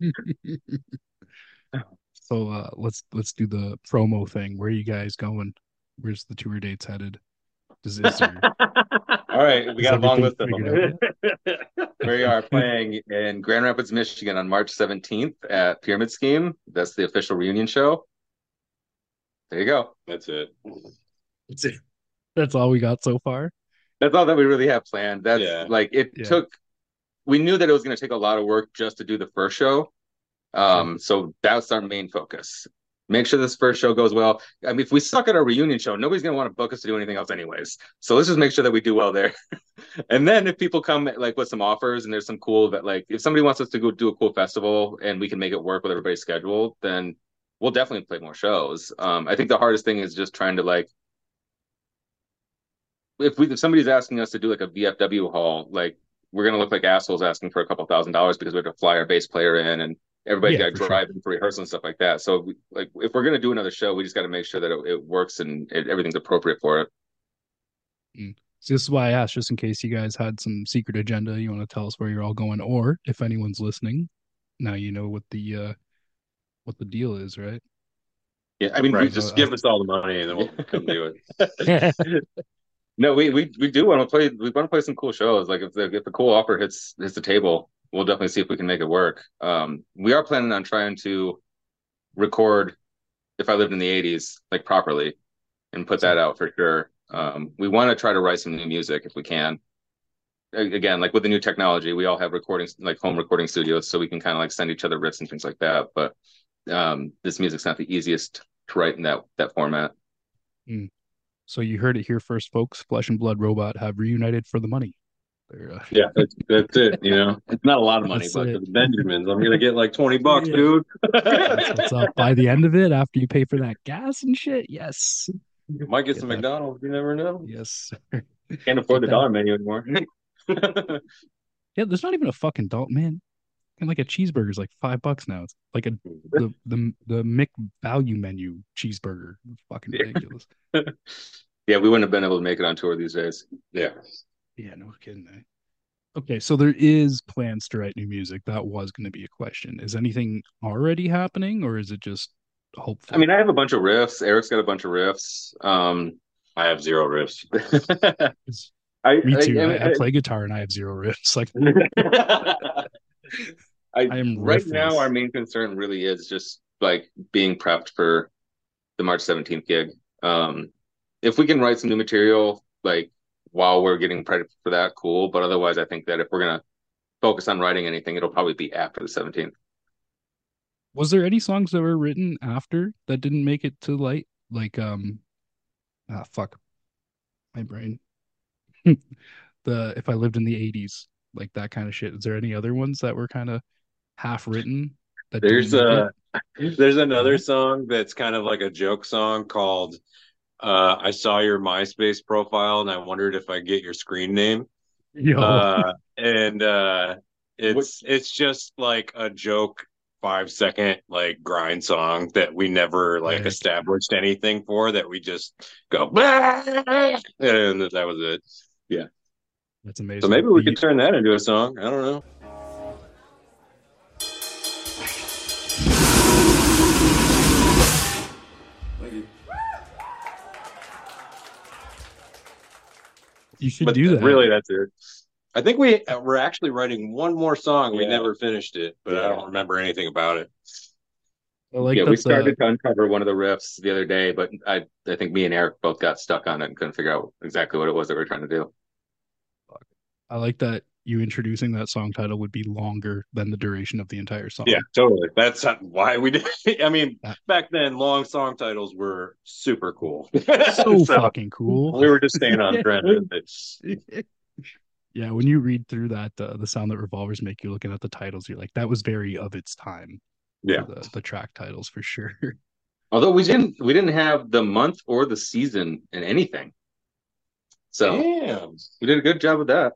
So uh let's let's do the promo thing. Where are you guys going? Where's the tour dates headed? Is, is there All right, we is got a long everything list of figured them. out We are yet? playing in Grand Rapids, Michigan on March seventeenth at Pyramid Scheme. That's the official reunion show. There you go. That's it. That's it. That's all we got so far. That's all that we really have planned. That's Yeah. like it Yeah. took, we knew that it was going to take a lot of work just to do the first show. Um, so that's our main focus. Make sure this first show goes well. I mean, if we suck at our reunion show, nobody's going to want to book us to do anything else anyways. So let's just make sure that we do well there. And then if people come like with some offers and there's some cool that like if somebody wants us to go do a cool festival and we can make it work with everybody's schedule, then we'll definitely play more shows. Um, I think the hardest thing is just trying to like if we if somebody's asking us to do like a V F W haul, like we're gonna look like assholes asking for a couple thousand dollars because we have to fly our bass player in and everybody's Yeah, got to for drive sure. in for rehearsal and stuff like that. So we, like if we're gonna do another show, we just got to make sure that it, it works and it, everything's appropriate for it. Mm. So this is why I asked, just in case you guys had some secret agenda, you want to tell us where you're all going, or if anyone's listening, now you know what the uh what the deal is, right? Yeah, I mean, we Right. So Just I, give us all the money and then we'll come do it. no, we we we do want to play. We want to play some cool shows. Like if the if the cool offer hits hits the table, we'll definitely see if we can make it work. Um, we are planning on trying to record "If I Lived in the eighties" like properly and put that out for sure. Um, we want to try to write some new music if we can. Again, like with the new technology, we all have recordings like home recording studios, so we can kind of like send each other riffs and things like that. But um, this music's not the easiest to write in that that format. Mm. So you heard it here first, folks. Flesh and Blood Robot have reunited for the money. They're, uh, Yeah, that's that's it. You know, it's not a lot of money, That's but it. for the Benjamins, I'm gonna get like twenty bucks, Yeah. dude. That's what's up. By the end of it, after you pay for that gas and shit, yes, You might get Get some that. McDonald's. You never know. yes. Can't afford Get the that. dollar menu anymore. Yeah, there's not even a fucking dollar, man. And like a cheeseburger is like five bucks now. It's like a the the the Mick value menu cheeseburger. Fucking ridiculous. Yeah, we wouldn't have been able to make it on tour these days. Yeah. Yeah, no kidding. Eh? Okay, so there is plans to write new music. That was going to be a question. Is anything already happening, or is it just I hopeful? mean, I have a bunch of riffs. Eric's got a bunch of riffs. Um, I have zero riffs. I, Me I, too. I, I, I play guitar and I have zero riffs. Like I I am right now, our riffless. main concern really is just like being prepped for the March seventeenth gig. Um, if we can write some new material, like while we're getting prepped for that, cool. But otherwise, I think that if we're gonna focus on writing anything, it'll probably be after the seventeenth. Was there any songs that were written after that didn't make it to light? Like um ah fuck my brain. The if I lived in the eighties, like that kind of shit. Is there any other ones that were kind of half written that didn't There's make it? a there's another No. song that's kind of like a joke song called uh, I saw your MySpace profile and I wondered if I get your screen name. Yo. Uh, and uh, it's it's just like a joke five second like grind song that we never like Sick. established anything for, that we just go and that was it. Yeah. That's So amazing. maybe we could The turn that into a song. I don't know. you should But do that. really, that's it. I think we we're actually writing one more song. We Yeah. never finished it, but I Yeah. don't remember anything about it. I like Yeah, that we the started to uncover one of the riffs the other day, but I I think me and Eric both got stuck on it and couldn't figure out exactly what it was that we were trying to do. I like that you introducing that song title would be longer than the duration of the entire song. Yeah, totally. That's why we did. I mean, That- back then, long song titles were super cool. so, fucking cool. We were just staying on trend with it. Yeah, when you read through that, uh, the sound that revolvers make, you're looking at the titles. You're like, that was very of its time. Yeah, for the the track titles for sure. Although we didn't we didn't have the month or the season in anything. So damn. we did a good job with that.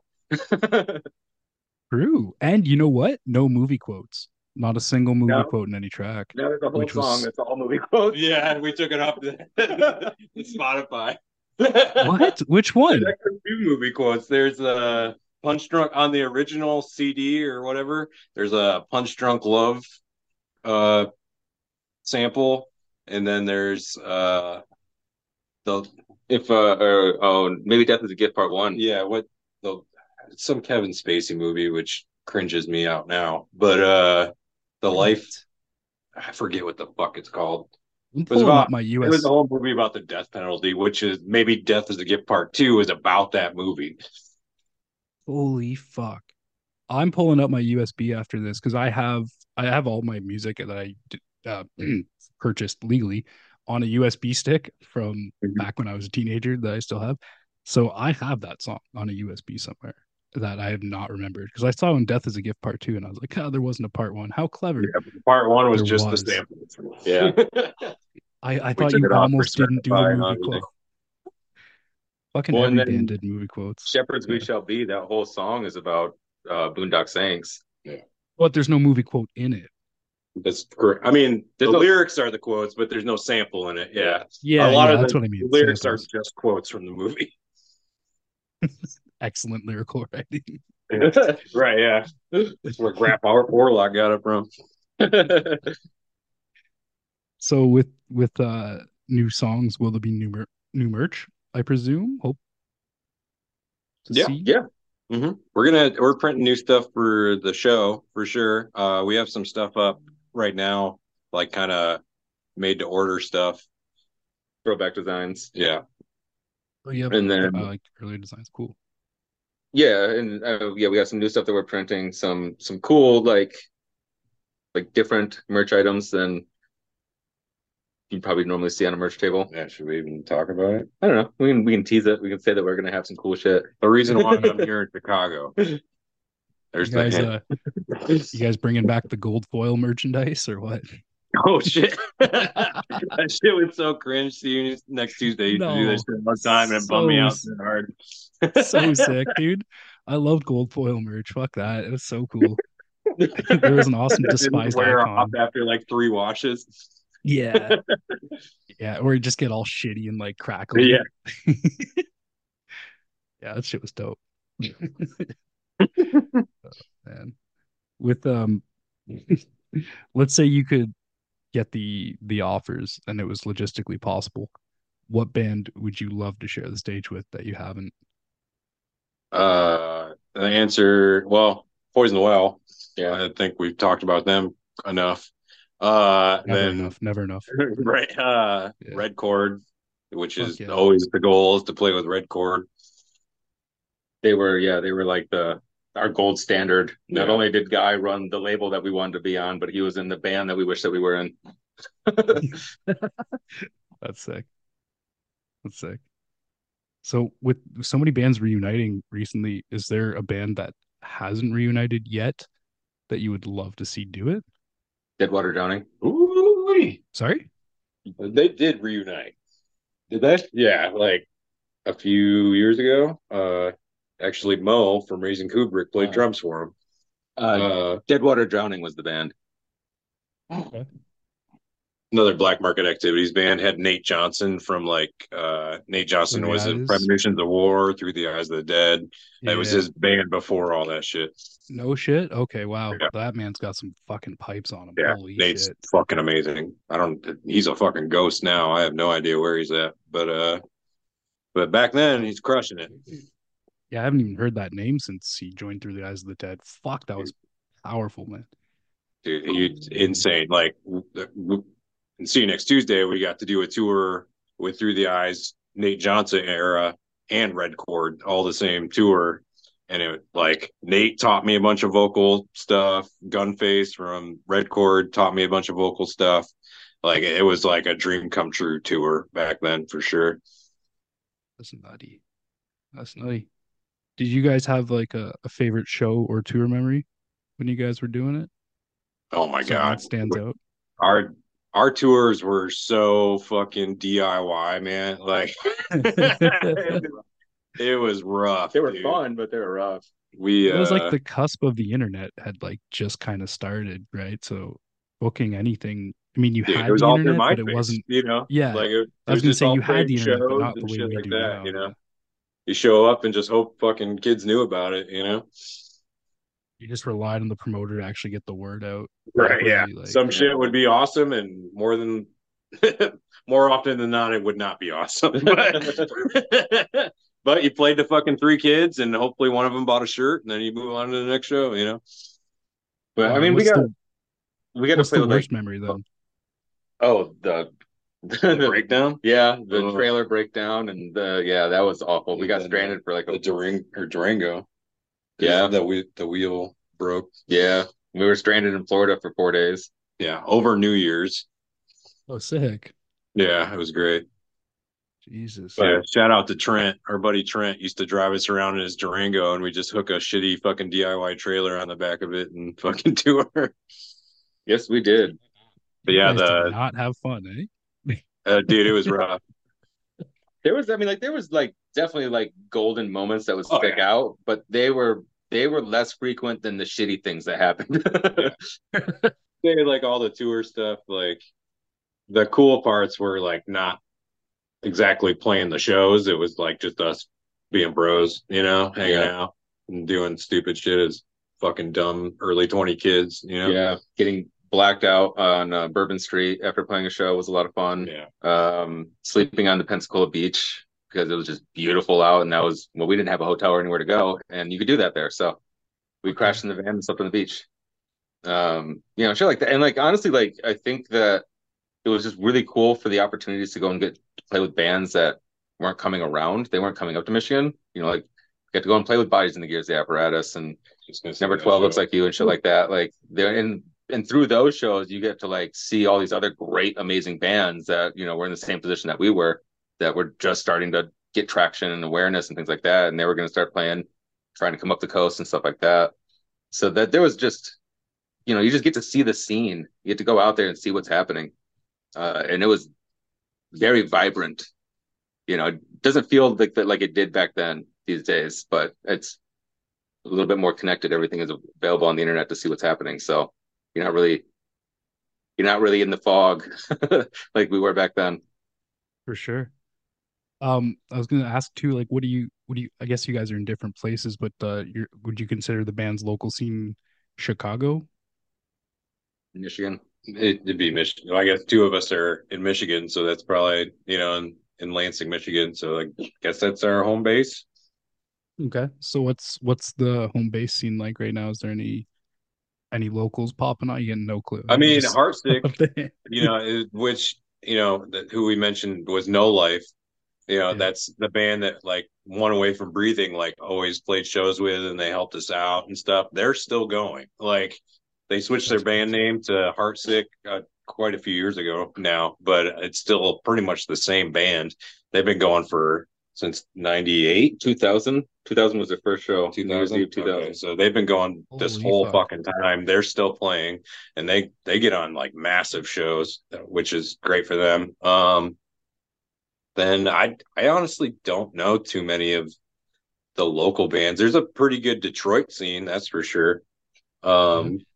True. And you know what? No movie quotes. Not a single movie No. quote in any track. Now there's a whole Which song was- that's all movie quotes. Yeah, and we took it off the Spotify. What? Which one? There's actually two movie quotes. There's a Punch Drunk on the original C D or whatever. There's a Punch Drunk Love uh sample, and then there's uh the If uh or, oh maybe Death is a Gift Part One. yeah what the it's some Kevin Spacey movie which cringes me out now, but uh the life I forget what the fuck it's called. I'm It was pulling about up my it U S. was a whole movie about the death penalty, which is maybe Death is a Gift Part Two is about that movie. Holy fuck. I'm pulling up my U S B after this because I have I have all my music that I uh, purchased legally on a U S B stick from Mhm. back when I was a teenager that I still have. So I have that song on a U S B somewhere that I have not remembered because I saw in Death is a Gift Part Two and I was like, oh, there wasn't a part one. How clever. Yeah, part one was There just was. the sample. Yeah. I, I We thought took you it off for almost didn't do the Spotify and movie everything. quote. Fucking Well, and every then band did movie quotes. Shepherds We Yeah. Shall Be, that whole song is about uh Boondock Saints. But there's no movie quote in it. That's correct. I mean, There's the no- lyrics are the quotes, but there's no sample in it. Yeah, Yeah, a lot yeah, of that's the what I mean. lyrics Samples. are just quotes from the movie. Excellent lyrical writing. Right? Yeah, that's where Grandpa Orlock got it from. So with with uh new songs, will there be new mer- new merch? I presume. Hope to Yeah, see. Yeah. hmm We're gonna we're printing new stuff for the show for sure. Uh, we have some stuff up right now, like kind of made to order stuff. Throwback designs. Yeah, Oh yeah, And then I like earlier designs. Cool. yeah, and uh, yeah, we got some new stuff that we're printing, some some cool like like different merch items than you probably normally see on a merch table. yeah. Should we even talk about it? I don't know. We can we can tease it. We can say that we're gonna have some cool shit. The reason why I'm here in Chicago. You There's guys, the uh, you guys bringing back the gold foil merchandise or what? oh shit. That shit was so cringe. See you next Tuesday. You used to do No. this shit one time and it bummed me So out s- so hard. So sick, dude. I loved gold foil merch. Fuck that. It was so cool. There was an awesome Didn't despised wear off icon. after like three washes. Yeah. Yeah. Or just get all shitty and like crackly. Yeah. Yeah, that shit was dope. Man. With um let's say you could get the the offers and it was logistically possible. What band would you love to share the stage with that you haven't? Uh, the answer, well, Poison the Well. Yeah. I think we've talked about them enough. Uh, Never then enough, never enough. right, uh, Yeah. Red Chord, which Fuck is yeah. always the goal is to play with Red Chord. They were, yeah, they were like the our gold standard. Not Yeah. only did Guy run the label that we wanted to be on, but he was in the band that we wish that we were in. That's sick. That's sick. So with so many bands reuniting recently, is there a band that hasn't reunited yet that you would love to see do it? Deadwater Drowning. Ooh, Sorry? they did reunite. Did they? Yeah, like a few years ago. Uh, actually, Mo from Raising Kubrick played Uh, drums for him. Uh, Uh, Deadwater Drowning was the band. Okay. another Black Market Activities band had Nate Johnson from like uh Nate Johnson Through the was in Eyes. Premonitions of War, Through the Eyes of the Dead. That was Yeah. his band before all that shit. No shit. Okay, wow. Yeah. That man's got some fucking pipes on him. Yeah, Holy Nate's shit. fucking amazing. I don't. He's a fucking ghost now. I have no idea where he's at, but uh, but back then he's crushing it. Yeah, I haven't even heard that name since he joined Through the Eyes of the Dead. Fuck, that was powerful, man. Dude, he's insane. Like, w- w- and see you next Tuesday. We got to do a tour with Through the Eyes, Nate Johnson era, and Red Chord, all the same tour. And it like Nate taught me a bunch of vocal stuff. Gunface from Red Chord taught me a bunch of vocal stuff. Like it was like a dream come true tour back then for sure. That's nutty. That's nutty. Did you guys have like a, a favorite show or tour memory when you guys were doing it? Oh my Something god, that stands out. our our tours were so fucking D I Y, man. Like it was rough. They were dude. fun, but they were rough. We It was like uh, the cusp of the internet had like just kind of started, right? So booking anything, I mean, you dude, had it was the all through internet, but it MySpace, wasn't. you know. Yeah, Like it, I it was was gonna just say all you had prank the internet, but shows not the and way shit we like do that, now. you know. Yeah. You show up and just hope fucking kids knew about it, you know. You just relied on the promoter to actually get the word out Right. Yeah. properly. Like, Some shit would be awesome, and more than more often than not, it would not be awesome. But, but you played the fucking three kids, and hopefully one of them bought a shirt, and then you move on to the next show, you know. But all I right, mean, we what's got the we got to what's play the with like worst memory then? oh the The breakdown. yeah the Oh. trailer breakdown and the yeah that was awful. We got And then, stranded for like the a Durango or Durango. Yeah. the wheel the wheel broke. yeah we were stranded in Florida for four days. Yeah, over New Year's. Oh, sick. Yeah, it was great. Jesus. But yeah, shout out to Trent. Our buddy Trent used to drive us around in his Durango, and we just hook a shitty fucking D I Y trailer on the back of it and fucking tour. Yes, we did. But You yeah, guys did the not have fun, eh? uh, dude, it was rough. There was, I mean, like there was like definitely like golden moments that would Oh, stick yeah. out, but they were they were less frequent than the shitty things that happened. They had like all the tour stuff. Like the cool parts were like not exactly playing the shows. It was like just us being bros, you know, hanging Yeah. out and doing stupid shit as fucking dumb early twenty kids, you know. Yeah, getting blacked out on uh, Bourbon Street after playing a show was a lot of fun. Yeah. Um, sleeping on the Pensacola beach because it was just beautiful out, and that was well, we didn't have a hotel or anywhere to go, and you could do that there. So we Okay. crashed in the van and slept on the beach. Um, you know, shit like that. And like honestly, like I think that it was just really cool for the opportunities to go and get to play with bands that weren't coming around. They weren't coming up to Michigan. You know, like get to go and play with Bodies in the Gears, the apparatus, and Just gonna say Number that twelve show. looks like you and shit like that. Like they're in and through those shows you get to like see all these other great, amazing bands that, you know, were in the same position that we were, that were just starting to get traction and awareness and things like that. And they were going to start playing, trying to come up the coast and stuff like that. So that there was just, you know, you just get to see the scene. You get to go out there and see what's happening. Uh, and it was very vibrant. You know, it doesn't feel like that like it did back then. these days, but it's a little bit more connected. Everything is available on the internet to see what's happening. So you're not really you're not really in the fog like we were back then. For sure. Um, I was gonna ask too, like, what do you, what do you? I guess you guys are in different places, but uh, you're, would you consider the band's local scene Chicago? Michigan. It, it'd be Michigan. I guess two of us are in Michigan, so that's probably you know in, in Lansing, Michigan. So I guess that's our home base. Okay. So what's what's the home base scene like right now? Is there any any locals popping out? You get no clue. I You mean, just Heartsick, you know, is- which you know that who we mentioned was No Life. You know, yeah, that's the band that like One Away from Breathing, like always played shows with, and they helped us out and stuff. They're still going. Like they switched their that's band crazy. name to Heartsick uh, quite a few years ago now, but it's still pretty much the same band. They've been going for since ninety-eight, two thousand two thousand was their first show. two thousand. Okay, so they've been going this Holy whole fuck. fucking time. They're still playing, and they they get on like massive shows, which is great for them. Um, then I I honestly don't know too many of the local bands. There's a pretty good Detroit scene, that's for sure. Yeah. Um,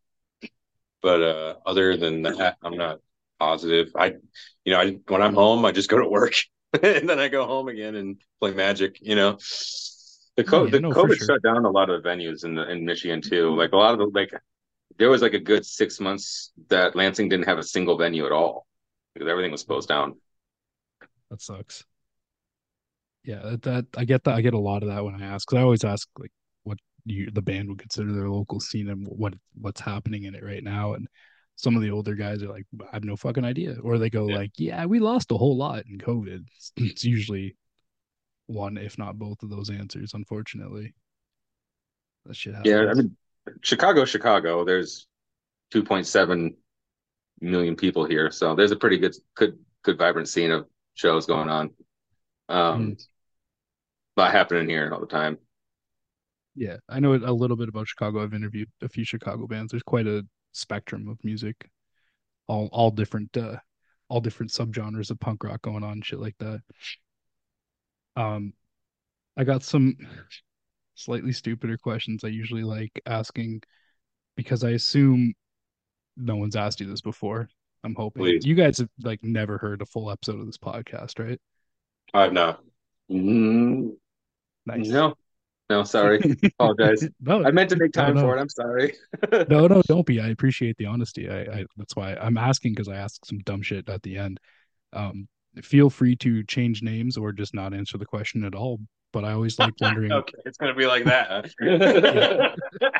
but uh, other than that, I'm not positive. I, you know, I when I'm home, I just go to work, and then I go home again and play Magic. You know, The Oh co- yeah, the no, for COVID sure. shut down a lot of the venues in the in Michigan too. Like a lot of the like there was like a good six months that Lansing didn't have a single venue at all because everything was closed down. That sucks. Yeah, that, that I get that. I get a lot of that when I ask, because I always ask like what you the band would consider their local scene and what what's happening in it right now. And some of the older guys are like, I have no fucking idea, or they go yeah, like, yeah, we lost a whole lot in COVID. It's, it's usually one, if not both of those answers. Unfortunately, that shit Yeah, I happens. mean Chicago, Chicago. There's two point seven million people here, so there's a pretty good good good vibrant scene of shows going on. Mhm. Um, a lot happening here all the time. Yeah, I know a little bit about Chicago. I've interviewed a few Chicago bands. There's quite a spectrum of music, all all different, uh, all different subgenres of punk rock going on, shit like that. Um, I got some slightly stupider questions I usually like asking because I assume no one's asked you this before. I'm hoping please. you guys have like never heard a full episode of this podcast, right? I've not. Mm, Nice. no, no, sorry, apologize. no, I meant to make no, time no, for it. I'm sorry. no, no. Don't be. I appreciate the honesty. I, I that's why I'm asking because I asked some dumb shit at the end. Um, feel free to change names or just not answer the question at all. But I always like wondering, Okay, it's gonna be like that. yeah, Huh?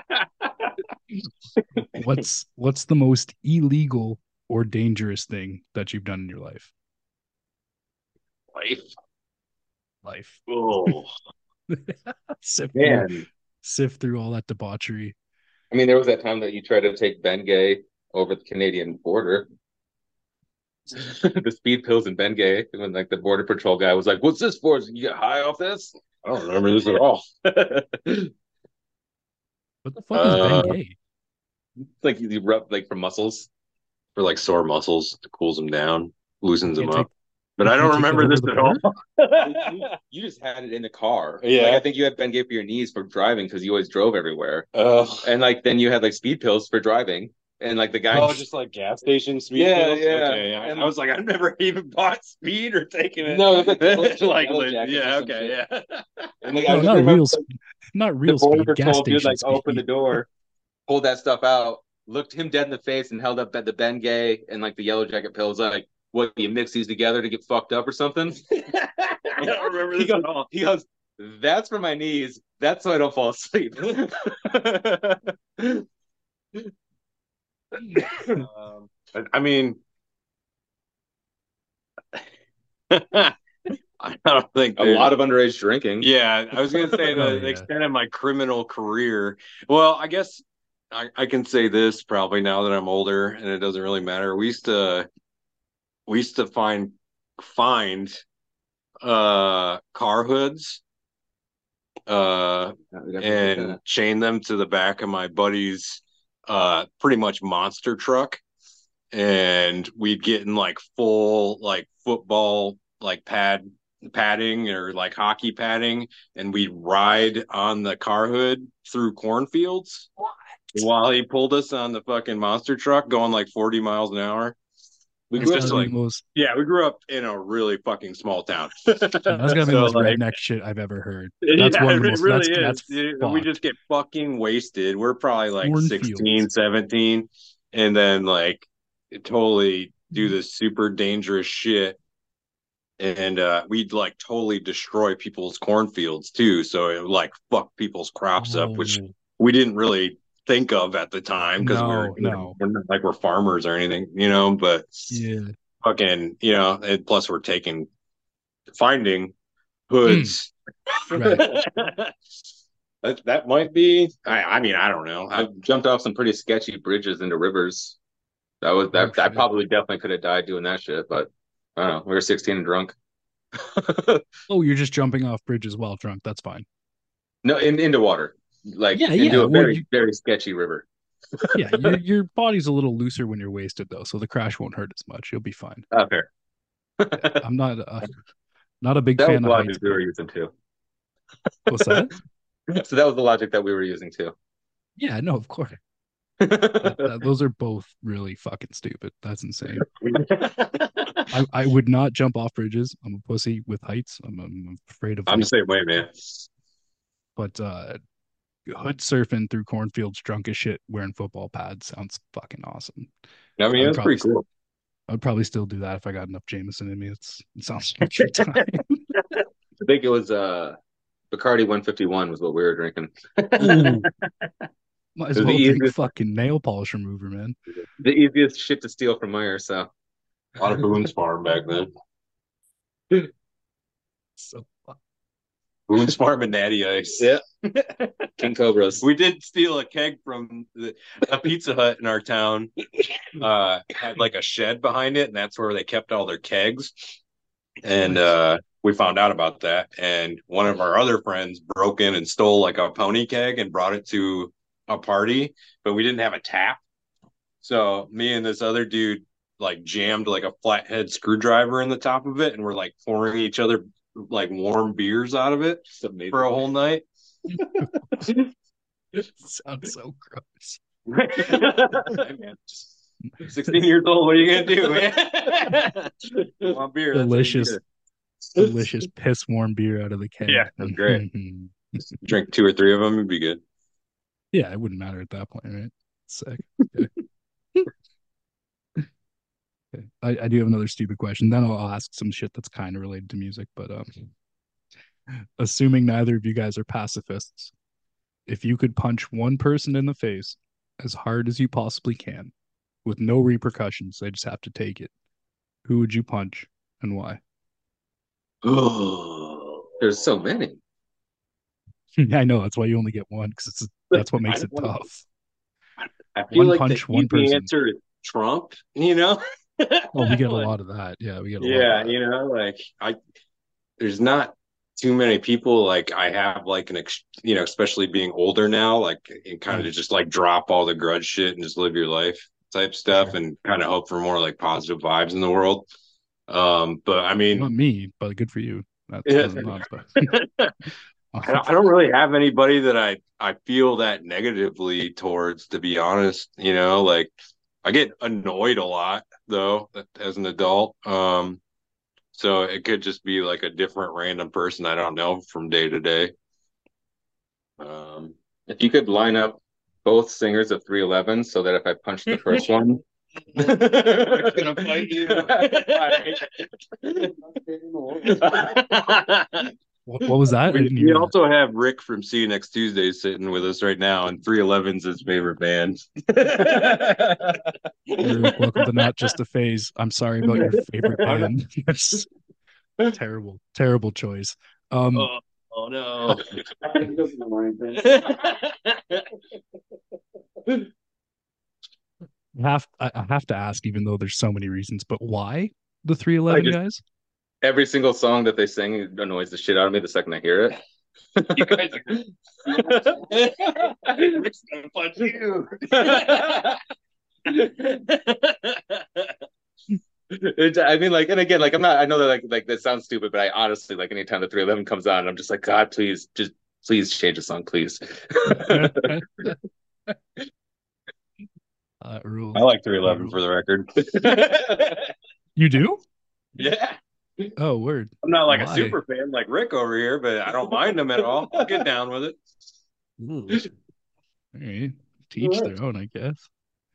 what's what's the most illegal or dangerous thing that you've done in your life? Life. Life. Oh sift through man. sift through all that debauchery. I mean, there was that time that you tried to take Bengay over the Canadian border. The speed pills in Bengay, when like the border patrol guy was like, "What's this for? Did you get high off this?" I don't remember this at all. What the fuck is uh, Bengay? Like you rub like for muscles. for like sore muscles, it cools them down, You loosens them can't up. take But you I can't don't take that remember over this the at all. border. You, you just had it in the car. Like Yeah. I think you had Bengay for your knees for driving because you always drove everywhere, Oh. and like then you had like speed pills for driving, and like the guy. Oh, just like gas station speed Yeah, pills. yeah. Okay, I, And I was like, I've never even bought speed or taken it. no, it was like Yellow, like, Yellow lit- Jackets or yeah, some okay, shit. yeah. And like I No, just not remember real, like, sp- not the real border speed. Gas patrol dude station like opened the speed. door, pulled that stuff out, looked him dead in the face, and held up at the Bengay and like the Yellow Jacket pills. Like, what? You mix these together to get fucked up or something? I don't remember he this goes, at all. he goes, that's for my knees. That's so I don't fall asleep. um, I, I mean, I don't think A there's. lot of underage drinking. Yeah, I was gonna say Oh the, the yeah. extent of my criminal career. Well, I guess I, I can say this probably now that I'm older and it doesn't really matter. We used to we used to find find uh car hoods uh and chain them to the back of my buddy's uh pretty much monster truck, and we'd get in like full like football like pad padding or like hockey padding, and we'd ride on the car hood through cornfields What? while he pulled us on the fucking monster truck going like forty miles an hour. We That's grew gotta up be like, the most. yeah, we grew up in a really fucking small town. That's gotta be the So, most like, redneck shit I've ever heard. That's yeah, one of the it most. really That's is. that's Dude. We just fucked. get fucking wasted. We're probably like sixteen, Cornfields. seventeen, and then like totally do this super dangerous shit. And uh, we'd like totally destroy people's cornfields too. So it would like fuck people's crops up, which Oh, we didn't really think of at the time because we were, no, no. we're not like we're farmers or anything, you know, but Yeah. fucking, you know, and plus we're taking finding Mm, hoods. right. that, that might be, I, I mean, I don't know. I, I jumped off some pretty sketchy bridges into rivers. That was Oh that. I shit. probably definitely could have died doing that shit, but I don't know. We were sixteen and drunk. Oh, you're just jumping off bridges while drunk. That's fine. No, in, into water, like Yeah, into yeah. a Well, very you, very sketchy river. yeah, your your body's a little looser when you're wasted though, so the crash won't hurt as much. You'll be fine. Oh, fair. Yeah, I'm not uh, not a big That was fan the of heights, logic we but were using too. what's that? So that was the logic that we were using too. Yeah, no, of course. That, that, those are both really fucking stupid. That's insane. I, I would not jump off bridges. I'm a pussy with heights. I'm, I'm afraid of I'm the heights. same way, man. But uh, hood surfing through cornfields drunk as shit wearing football pads sounds fucking awesome. I I mean, would it's pretty probably cool. I would probably still do that if I got enough Jameson in me. It's it sounds like your time. I think it was uh Bacardi one fifty-one was what we were drinking. Ooh, might It as was the well drink easiest, fucking nail polish remover, man. the easiest shit to steal from Meyer. So A lot of Boone's Farm back then. So Boone's Farm and Natty Ice. yeah, King Cobras. We did steal a keg from the, a Pizza Hut in our town. Uh, had like a shed behind it, and that's where they kept all their kegs. And nice. uh, we found out about that. And one of our other friends broke in and stole like a pony keg and brought it to a party, but we didn't have a tap. So me and this other dude like jammed like a flathead screwdriver in the top of it, and we're like pouring each other like warm beers out of it for a whole night. Sounds so gross. sixteen years old, what are you gonna do, man? Want beer? Delicious, delicious piss warm beer out of the keg. Yeah, that's great. Drink two or three of them, it'd be good. Yeah, it wouldn't matter at that point, right? Sick. Okay. Okay. I, I do have another stupid question. Then I'll ask some shit that's kind of related to music. But um, assuming neither of you guys are pacifists, if you could punch one person in the face as hard as you possibly can, with no repercussions, they just have to take it, who would you punch and why? Oh, there's so many. I know that's why you only get one because it's that's what makes it tough. I feel One like punch, the one easy person. answer is Trump, you know? Oh, we get a Like, lot of that. Yeah, we get a yeah, lot of that. you know, like I there's not too many people like I have like an ex you know, especially being older now, like and kind of Mm. just like drop all the grudge shit and just live your life type stuff Sure. and kind of hope for more like positive vibes in the world. Um, but I mean, Not me, but good for you. That's yeah, not, not I don't, I don't really have anybody that I I feel that negatively towards, to be honest. You know, like I get annoyed a lot though as an adult. Um, so it could just be like a different random person I don't know from day to day. Um, If you could line up both singers of three eleven so that if I punched the first one, I'm gonna fight you. what, what was that? I We, didn't we hear that. also have Rick from See You Next Tuesday sitting with us right now, and three eleven's his favorite band. Eric, welcome to Not Just a Phase. I'm sorry about your favorite band. That's terrible, terrible choice. Um, Oh, oh no. I have I I have to ask, even though there's so many reasons, but why the I three eleven just guys? every single song that they sing annoys the shit out of me the second I hear it. You guys are Rick's gonna punch you. It, I mean, like, and again, like, I'm not. I know that like like that sounds stupid, but I honestly like anytime the three eleven comes on, I'm just like, God, please, just please change the song, please. Uh, I rules. like three That eleven rules. for the record. You do? Yeah. Oh, word. I'm not like a Why? super fan like Rick over here, but I don't mind them at all. I'll get down with it. Ooh. All right. Teach their own, I guess.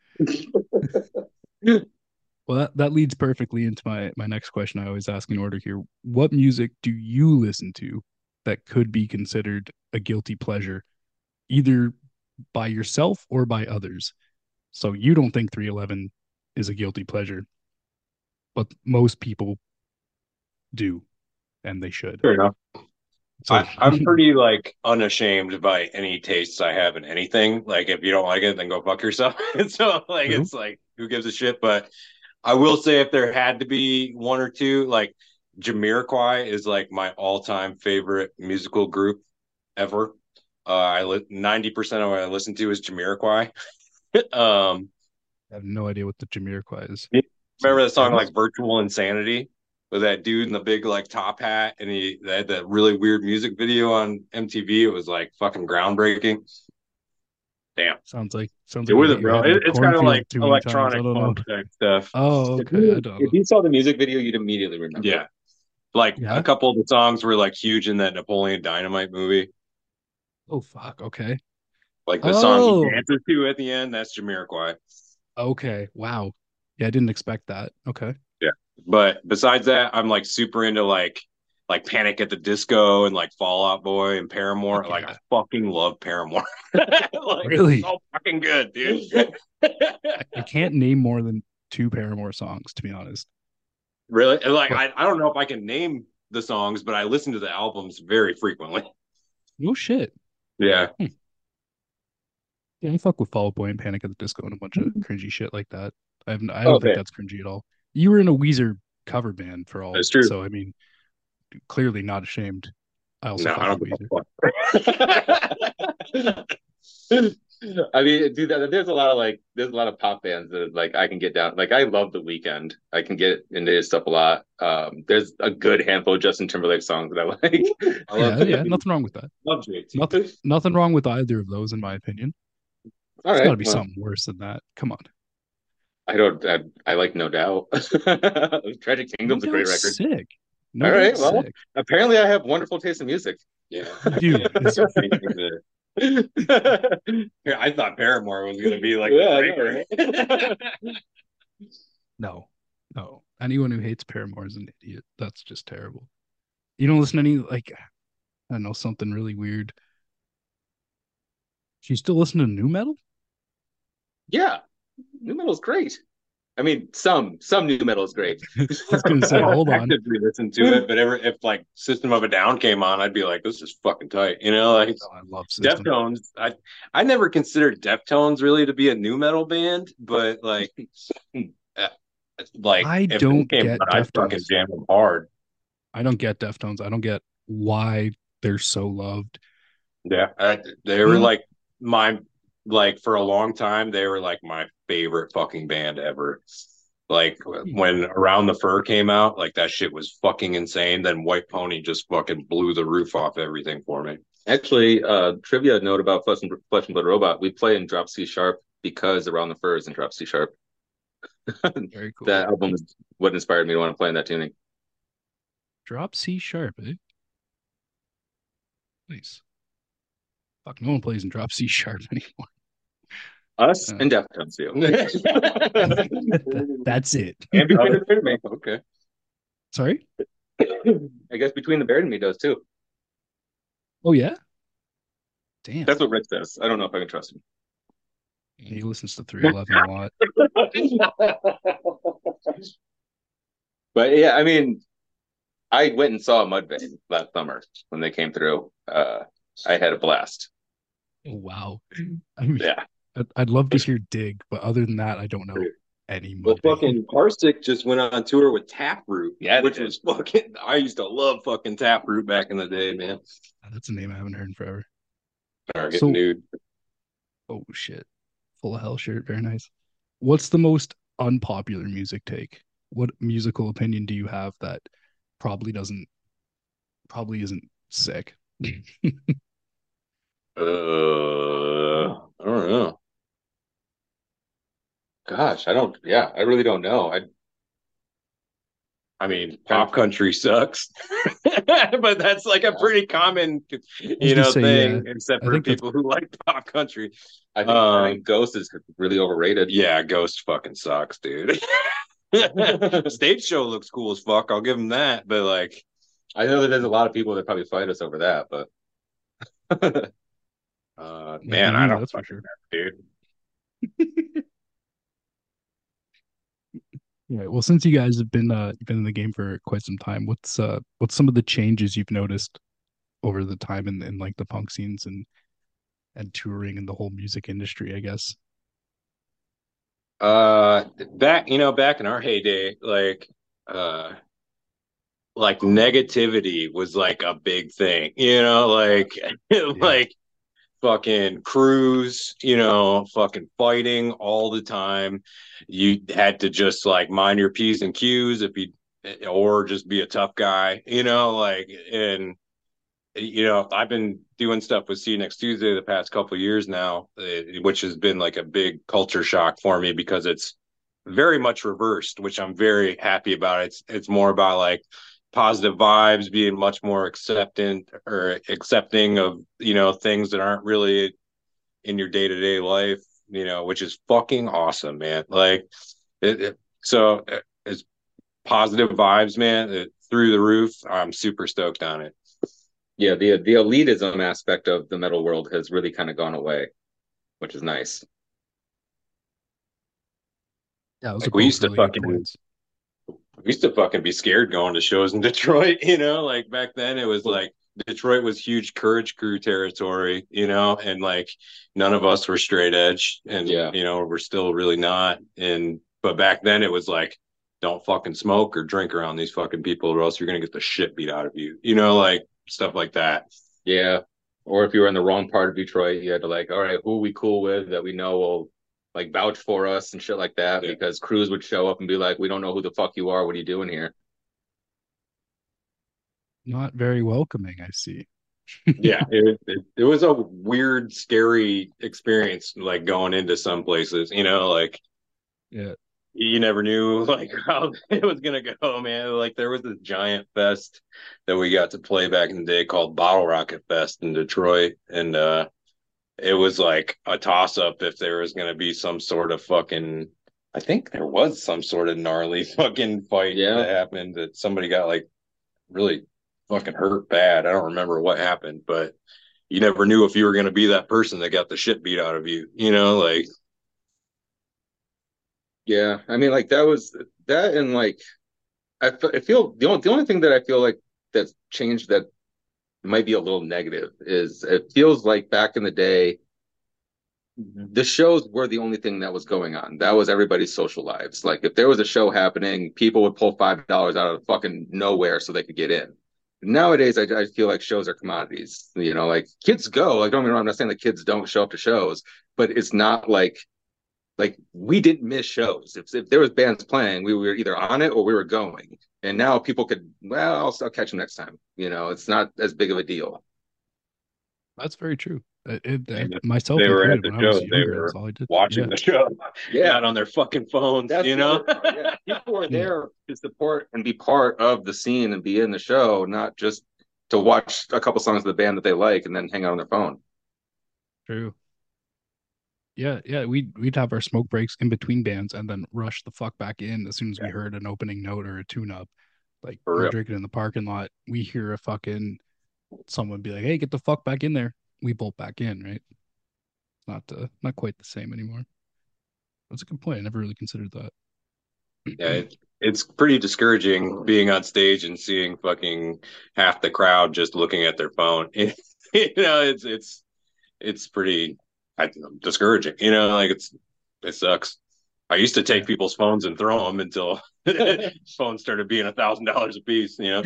Well, that, that leads perfectly into my my next question I always ask in order here. What music do you listen to that could be considered a guilty pleasure, either by yourself or by others? So you don't think three eleven is a guilty pleasure, but most people do, and they should. Fair enough. So I, I'm pretty like unashamed by any tastes I have in anything. Like if you don't like it, then go fuck yourself. And so like true. it's like who gives a shit? But I will say if there had to be one or two, like Jamiroquai is like my all-time favorite musical group ever. Uh, I li- ninety percent of what I listen to is Jamiroquai. um, I have no idea what the Jamiroquai is. Remember Some the song famous? like Virtual Insanity with that dude in the big like top hat and he they had that really weird music video on M T V. It was like fucking groundbreaking. Damn. Sounds like sounds Get like you with hit it, your bro. head in a It, it's kind of like cornfield too many times. I electronic don't know. funk type stuff. Oh, If okay. I you, don't if know. you saw the music video, you'd immediately remember. Yeah. Like a Yeah. couple of the songs were like huge in that Napoleon Dynamite movie. Oh fuck. Okay. Like the song he Oh. dances to at the end, that's Jamiroquai. Okay. Wow. Yeah, I didn't expect that. Okay. Yeah. But besides that, I'm like super into like like Panic at the Disco and like Fall Out Boy and Paramore. Heck Like I yeah. fucking love Paramore. Like it's Really? so fucking good, dude. I, I can't name more than two Paramore songs, to be honest. Really? And like But I, I don't know if I can name the songs, but I listen to the albums very frequently. no shit. Yeah. Hmm. Yeah, I fuck with Fall Out Boy and Panic at the Disco and a bunch of cringy shit like that. I have I don't think Okay. that's cringy at all. You were in a Weezer cover band for all, That's true. so I mean, clearly not ashamed. I also No, I fuck don't with give Weezer. a fuck. I mean, dude, there's a lot of like, there's a lot of pop bands that like I can get down. Like, I love The Weeknd. I can get into his stuff a lot. Um, there's a good handful of Justin Timberlake songs that I like. I Yeah, love yeah, J T. nothing wrong with that. Love J T. Nothing, nothing wrong with either of those, in my opinion. All It's got right, to be well, something worse than that. Come on, I don't. I, I like No Doubt. Tragic No Kingdom's a great Doubt's record. sick. No All right, Doubt's well, sick. apparently I have wonderful taste in music. Yeah. You do. It's Yeah, I thought Paramore was gonna be like Yeah, the I know, breaker. no, no. Anyone who hates Paramore is an idiot. That's just terrible. You don't listen to any like I don't know something really weird. Do you still listen to new metal? Yeah, new metal's great. I mean, some some new metal is great. I was gonna I say, don't hold on. actively listen to it, but ever if like System of a Down came on, I'd be like, this is fucking tight. You know, like Oh, I love System. Deftones. I I never considered Deftones really to be a new metal band, but like uh, like I if they don't came get on, I'd fucking Deftones. jam them hard. I don't get Deftones. I don't get why they're so loved. Yeah, I, they were Mm, like my like for a long time they were like my favorite fucking band ever. Like when Around the Fur came out, like that shit was fucking insane. Then White Pony just fucking blew the roof off everything for me. Actually, uh, trivia note about Flesh and, Flesh and Blood Robot. We play in drop C sharp because Around the Fur is in drop C sharp. very cool. That album is what inspired me to want to play in that tuning. Drop C sharp, eh? Nice. Fuck, no one plays in drop C sharp anymore. Us Uh, and Deftones do. that's it. And between the Bear and Me. Okay. Sorry? I guess between the Bear and Me does too. Oh yeah? Damn. That's what Rick says. I don't know if I can trust him. He listens to three eleven a lot. But yeah, I mean, I went and saw Mudvayne last summer when they came through. Uh, I had a blast. Oh, wow. I mean, Yeah. I'd, I'd love to hear Dig, but other than that, I don't know any Well, Mudvayne. fucking Parsec just went on tour with Taproot, Yeah, they which did. was fucking. I used to love fucking Taproot back in the day, man. That's a name I haven't heard in forever. Target So, nude. oh shit. Full of Hell shirt. Very nice. What's the most unpopular music take? what musical opinion do you have that probably doesn't probably isn't sick? Uh, I don't know. Gosh, I don't. Yeah, I really don't know. I I mean, pop country sucks, but that's like a pretty common, you know, say, yeah, thing, except I for think that's people who like pop country. I think, I Um, think Ghost is really overrated. yeah, Ghost fucking sucks, dude. Stage show looks cool as fuck. I'll give him that, but like, I know that there's a lot of people that probably fight us over that, but uh, yeah, be man, I me, don't that's for fucking sure. know, dude. Yeah, well, since you guys have been uh been in the game for quite some time, what's uh what's some of the changes you've noticed over the time in, in like the punk scenes and and touring and the whole music industry, I guess? Uh, back, you know, back in our heyday, like, uh, like negativity was like a big thing, you know, like, Yeah. like fucking crews, you know, fucking fighting all the time. You had to just like mind your P's and Q's if you, or just be a tough guy, you know, like, and, you know, I've been doing stuff with See You Next Tuesday the past couple of years now, eh, which has been like a big culture shock for me because it's very much reversed, which I'm very happy about. It's, it's more about like, positive vibes, being much more accepting or accepting of, you know, things that aren't really in your day to day life, you know, which is fucking awesome, man. Like, it, it, so uh, it's positive vibes, man, it, through the roof. I'm super stoked on it. yeah, the the elitism aspect of the metal world has really kind of gone away, which is nice. Yeah, those are Like we both used to really good fucking, we points. used to fucking be scared going to shows in Detroit, you know, like back then it was like Detroit was huge courage crew territory, you know, and like none of us were straight edge and, Yeah, you know, we're still really not. And, but back then it was like, don't fucking smoke or drink around these fucking people or else you're going to get the shit beat out of you, you know, like stuff like that. yeah. Or if you were in the wrong part of Detroit, you had to like, all right, who are we cool with that we know will like vouch for us and shit like that, Yeah. because crews would show up and be like, we don't know who the fuck you are. What are you doing here? Not very welcoming, I see. Yeah. It, it, it was a weird, scary experience, like going into some places, you know, like, Yeah. you never knew like how it was gonna go, man. Like there was this giant fest that we got to play back in the day called Bottle Rocket Fest in Detroit, and uh, it was like a toss up if there was gonna be some sort of fucking. I think there was some sort of gnarly fucking fight Yeah, that happened that somebody got like really fucking hurt bad. I don't remember what happened, but you never knew if you were gonna be that person that got the shit beat out of you. You know, like yeah. I mean, like that was that, and like I, I feel the only the only thing that I feel like that's changed that might be a little negative is it feels like back in the day the shows were the only thing that was going on. That was everybody's social lives. Like if there was a show happening, people would pull five dollars out of fucking nowhere so they could get in. Nowadays, I, I feel like shows are commodities. You know, like kids go. Like don't get me wrong, I'm not saying that kids don't show up to shows, but it's not like like we didn't miss shows. If if there was bands playing, we were either on it or we were going. And now people could, well, I'll, I'll catch them next time. You know, it's not as big of a deal. That's very true. It, it, and it- if myself they were at included, the when I show, was they younger, that's were all I did. watching Yeah. the show, Yeah, not on their fucking phones, that's you the know? other part. Yeah, people were Yeah. there to support and be part of the scene and be in the show, not just to watch a couple songs of the band that they like and then hang out on their phone. True. Yeah, yeah. We'd we'd have our smoke breaks in between bands and then rush the fuck back in as soon as we Yeah, heard an opening note or a tune up. Like for we're real. drinking in the parking lot. We hear a fucking someone be like, "Hey, get the fuck back in there." We bolt back in, right? It's not uh, not quite the same anymore. That's a good point. I never really considered that. Yeah, it, it's pretty discouraging being on stage and seeing fucking half the crowd just looking at their phone. you know, it's it's it's pretty I, discouraging. You know, like it's it sucks. I used to take Yeah. people's phones and throw them until phones started being a thousand dollars a piece. You know,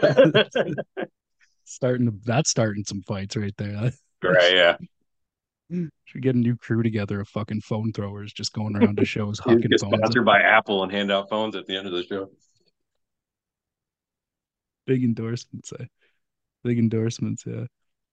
starting to, that's starting some fights right there. right? Yeah. Should get a new crew together of fucking phone throwers just going around to shows You hucking get phones. sponsored by Apple and hand out phones at the end of the show. Big endorsements. Eh? Big endorsements. Yeah.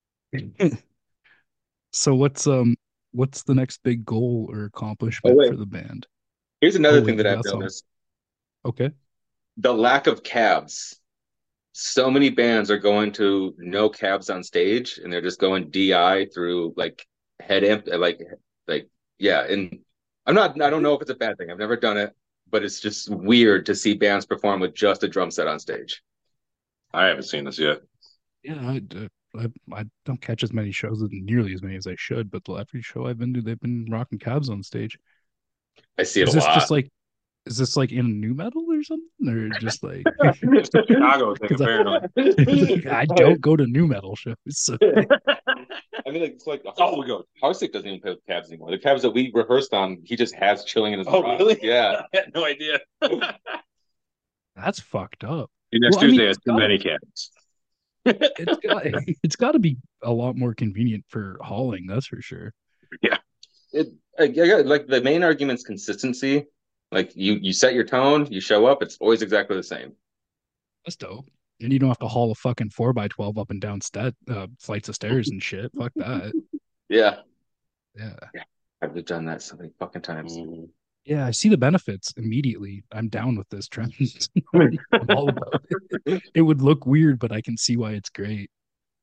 So what's um what's the next big goal or Oh accomplishment wait, for the band? here's Oh another thing wait, that you I've got some. noticed: Okay. the lack of cabs. So many bands are going to no cabs on stage, and they're just going D I through like head amp, like like yeah. And I'm not, I don't know if it's a bad thing. I've never done it, but it's just weird to see bands perform with just a drum set on stage. I haven't seen this yet. Yeah, I, uh, I I don't catch as many shows, nearly as many as I should, but the every show I've been to, they've been rocking cabs on stage. I see it a Is this lot. just like is this like in new metal or something, or just like It's a Chicago thing, because apparently. I, I don't go to new metal shows, so I mean, like, it's like oh my god, Harsick doesn't even play with cabs anymore. The cabs that we rehearsed on, he just has chilling in his. Oh, garage. really? Yeah. I had no idea. that's fucked up. Next Well, I mean, Tuesday has it's too gotta many cats. it's got it's got to be a lot more convenient for hauling, that's for sure. Yeah. It I, I got, like the main argument's consistency. Like you, you set your tone, you show up, it's always exactly the same. That's dope. And you don't have to haul a fucking four by twelve up and down stat uh, flights of stairs and shit. Fuck that. Yeah, Yeah. yeah. I've done that so many fucking times. Mm-hmm. Yeah, I see the benefits immediately. I'm down with this trend. I'm all about it. It would look weird, but I can see why it's great.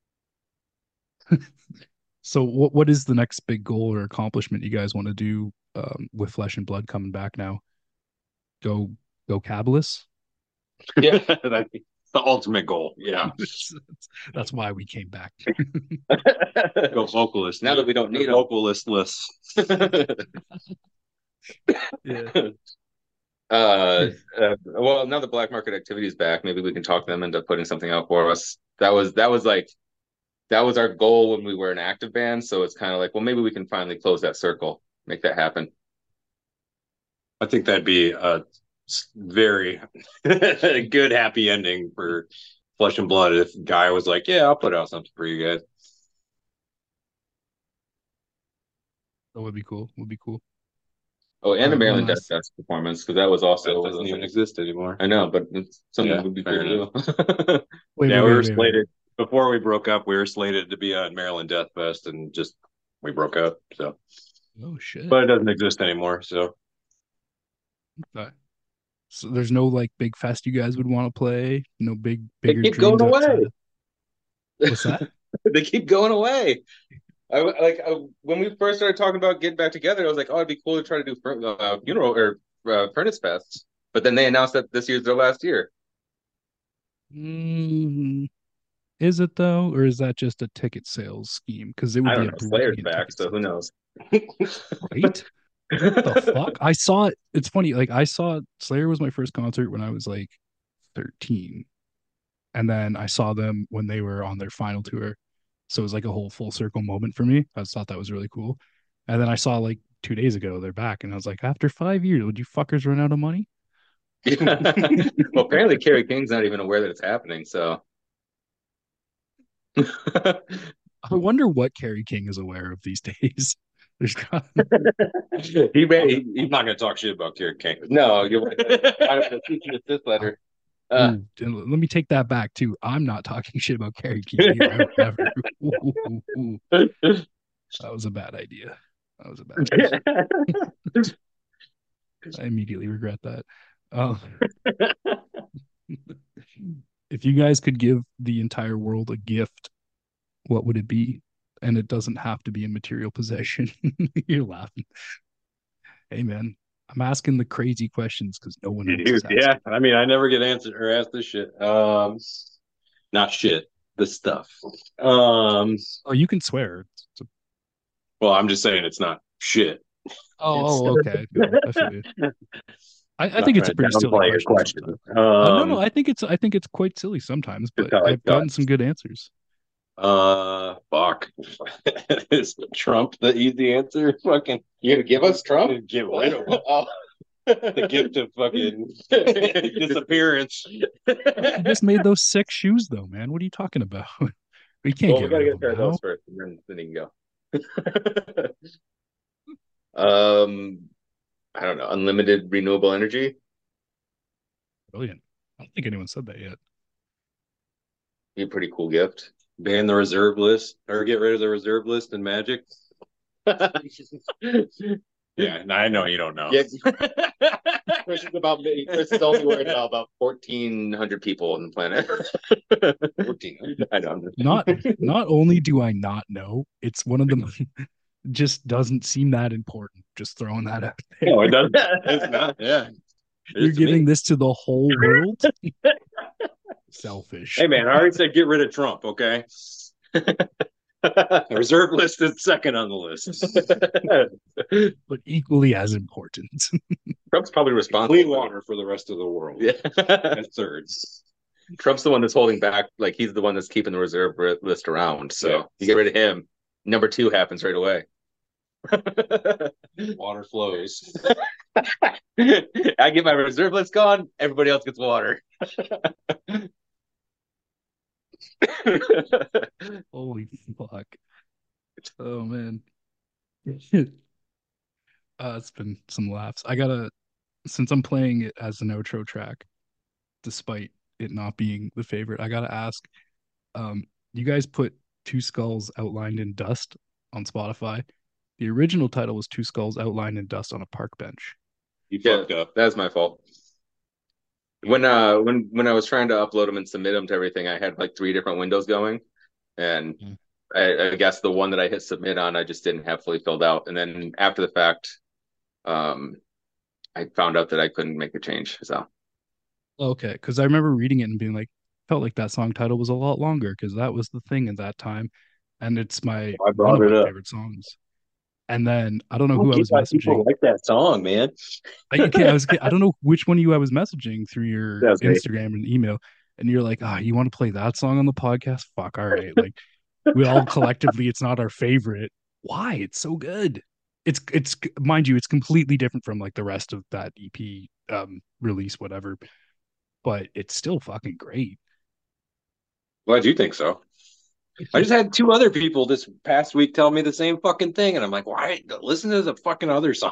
So what what is the next big goal or accomplishment you guys want to do um, with Flesh and Blood coming back now? Go go cabless? Yeah, that's the ultimate goal. Yeah. that's, that's why we came back. Go vocalist. Now that we don't need a vocalist list. Yeah. Uh, uh, well, now the black market activity is back. Maybe we can talk them into putting something out for us. That was that was like that was our goal when we were an active band. So it's kind of like, well, maybe we can finally close that circle, make that happen. I think that'd be a very good happy ending for Flesh and Blood if Guy was like, "Yeah, I'll put out something for you guys." That would be cool. Would be cool. Oh, and All the right, Maryland Death last... Fest performance, because that was also that doesn't even exist anymore. I know, but it's something yeah, that would be cool to do. wait, yeah, wait, we wait, were wait, slated wait. before we broke up. We were slated to be at Maryland Death Fest, and just we broke up. So, oh shit! But it doesn't exist anymore. So, okay. So there's no like big fest you guys would want to play. No big bigger they keep dreams going away. Of... What's that? They keep going away. I like I, when we first started talking about getting back together, I was like, oh, it'd be cool to try to do uh, funeral or uh, Furnace Fest. But then they announced that this year's their last year. Mm, is it though, or is that just a ticket sales scheme? Because it would I be don't a know. Slayer's brilliant back, ticket so sales. who knows? Right? The fuck? I saw it. It's funny. Like I saw Slayer was my first concert when I was like thirteen, and then I saw them when they were on their final tour. So it was like a whole full circle moment for me. I just thought that was really cool. And then I saw like two days ago they're back, and I was like, after five years, would you fuckers run out of money? Yeah. Well, apparently Kerry King's not even aware that it's happening. So I wonder what Kerry King is aware of these days. There's got... he, ran, he he's not going to talk shit about Kerry King. No, you're right. This letter. Uh, Ooh, let me take that back too. I'm not talking shit about Kerry King either. Never. Ooh, ooh, ooh. That was a bad idea. That was a bad idea. I immediately regret that. Um, if you guys could give the entire world a gift, what would it be? And it doesn't have to be a material possession. You're laughing. Hey, man, I'm asking the crazy questions because no one else Dude, is asking. Yeah, I mean, I never get answered or asked this shit. Um, not shit, the stuff. Um, oh, you can swear. A... Well, I'm just saying it's not shit. Oh, oh okay. I feel you. I, I think it's a pretty silly question. question. Um, uh, no, no, I think it's I think it's quite silly sometimes, but I've gotten some good answers. Uh, fuck. Is Trump the easy answer? Fucking, you gonna give us Trump? Get rid of him. Oh. The gift of fucking disappearance. You just made those sick shoes, though, man. What are you talking about? We can't well, get we gotta rid get of them those first, and then, then you can go. um, I don't know, unlimited renewable energy. Brilliant. I don't think anyone said that yet. Be a pretty cool gift. Ban the reserve list or get rid of the reserve list in Magic. Yeah, I know you don't know. Yeah. Chris is about Chris is only worried about about fourteen hundred people on the planet. fourteen hundred. I know. Not not only do I not know, it's one of them just doesn't seem that important. Just throwing that out there. No, it doesn't. It's not. Yeah. It You're is to giving me. this to the whole world? Selfish. Hey man, I already said get rid of Trump, okay? The reserve list is second on the list. But equally as important. Trump's probably responsible. Clean water for the rest of the world. Yeah. That's third. Trump's the one that's holding back. Like he's the one that's keeping the reserve list around. So Yeah. you get rid of him, number two happens right away. Water flows. I get my reserve list gone. Everybody else gets water. Holy fuck. Oh man. Uh, it's been some laughs. I gotta, since I'm playing it as an outro track, despite it not being the favorite, I gotta ask, um, you guys put Two Skulls Outlined in Dust on Spotify. The original title was Two Skulls Outlined in Dust on a Park Bench. You Yeah, fucked up. that's my fault. When uh when when I was trying to upload them and submit them to everything, I had like three different windows going, and Mm. I, I guess the one that I hit submit on, I just didn't have fully filled out. And then after the fact, um, I found out that I couldn't make a change. So Okay, because I remember reading it and being like, felt like that song title was a lot longer because that was the thing at that time, and it's my I brought one of it my up. favorite songs. And then I don't know Don't who I get was why people messaging. like that song, man. I, okay, I was I don't know which one of you I was messaging through your That's me. Instagram and email, and you're like, ah, you want to play that song on the podcast? Fuck, all right. Like we all collectively, it's not our favorite. Why? It's so good. It's it's mind you, it's completely different from like the rest of that E P um release, whatever. But it's still fucking great. Glad you think so. I just had two other people this past week tell me the same fucking thing, and I'm like, why? Listen to the fucking other song.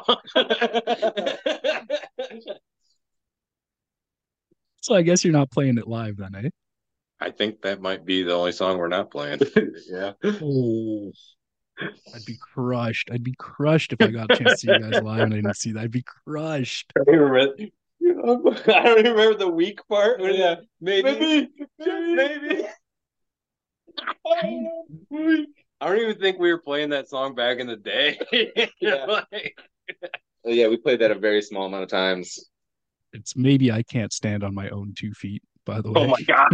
So I guess you're not playing it live then, eh? I think that might be the only song we're not playing. yeah. Oh, I'd be crushed. I'd be crushed if I got a chance to see you guys live and I didn't see that. I'd be crushed. I don't remember, I don't remember the weak part. Yeah, maybe, maybe, maybe. I don't even think we were playing that song back in the day. Yeah. Like, Yeah, we played that a very small amount of times. It's maybe I can't stand on my own two feet, by the way. oh my god!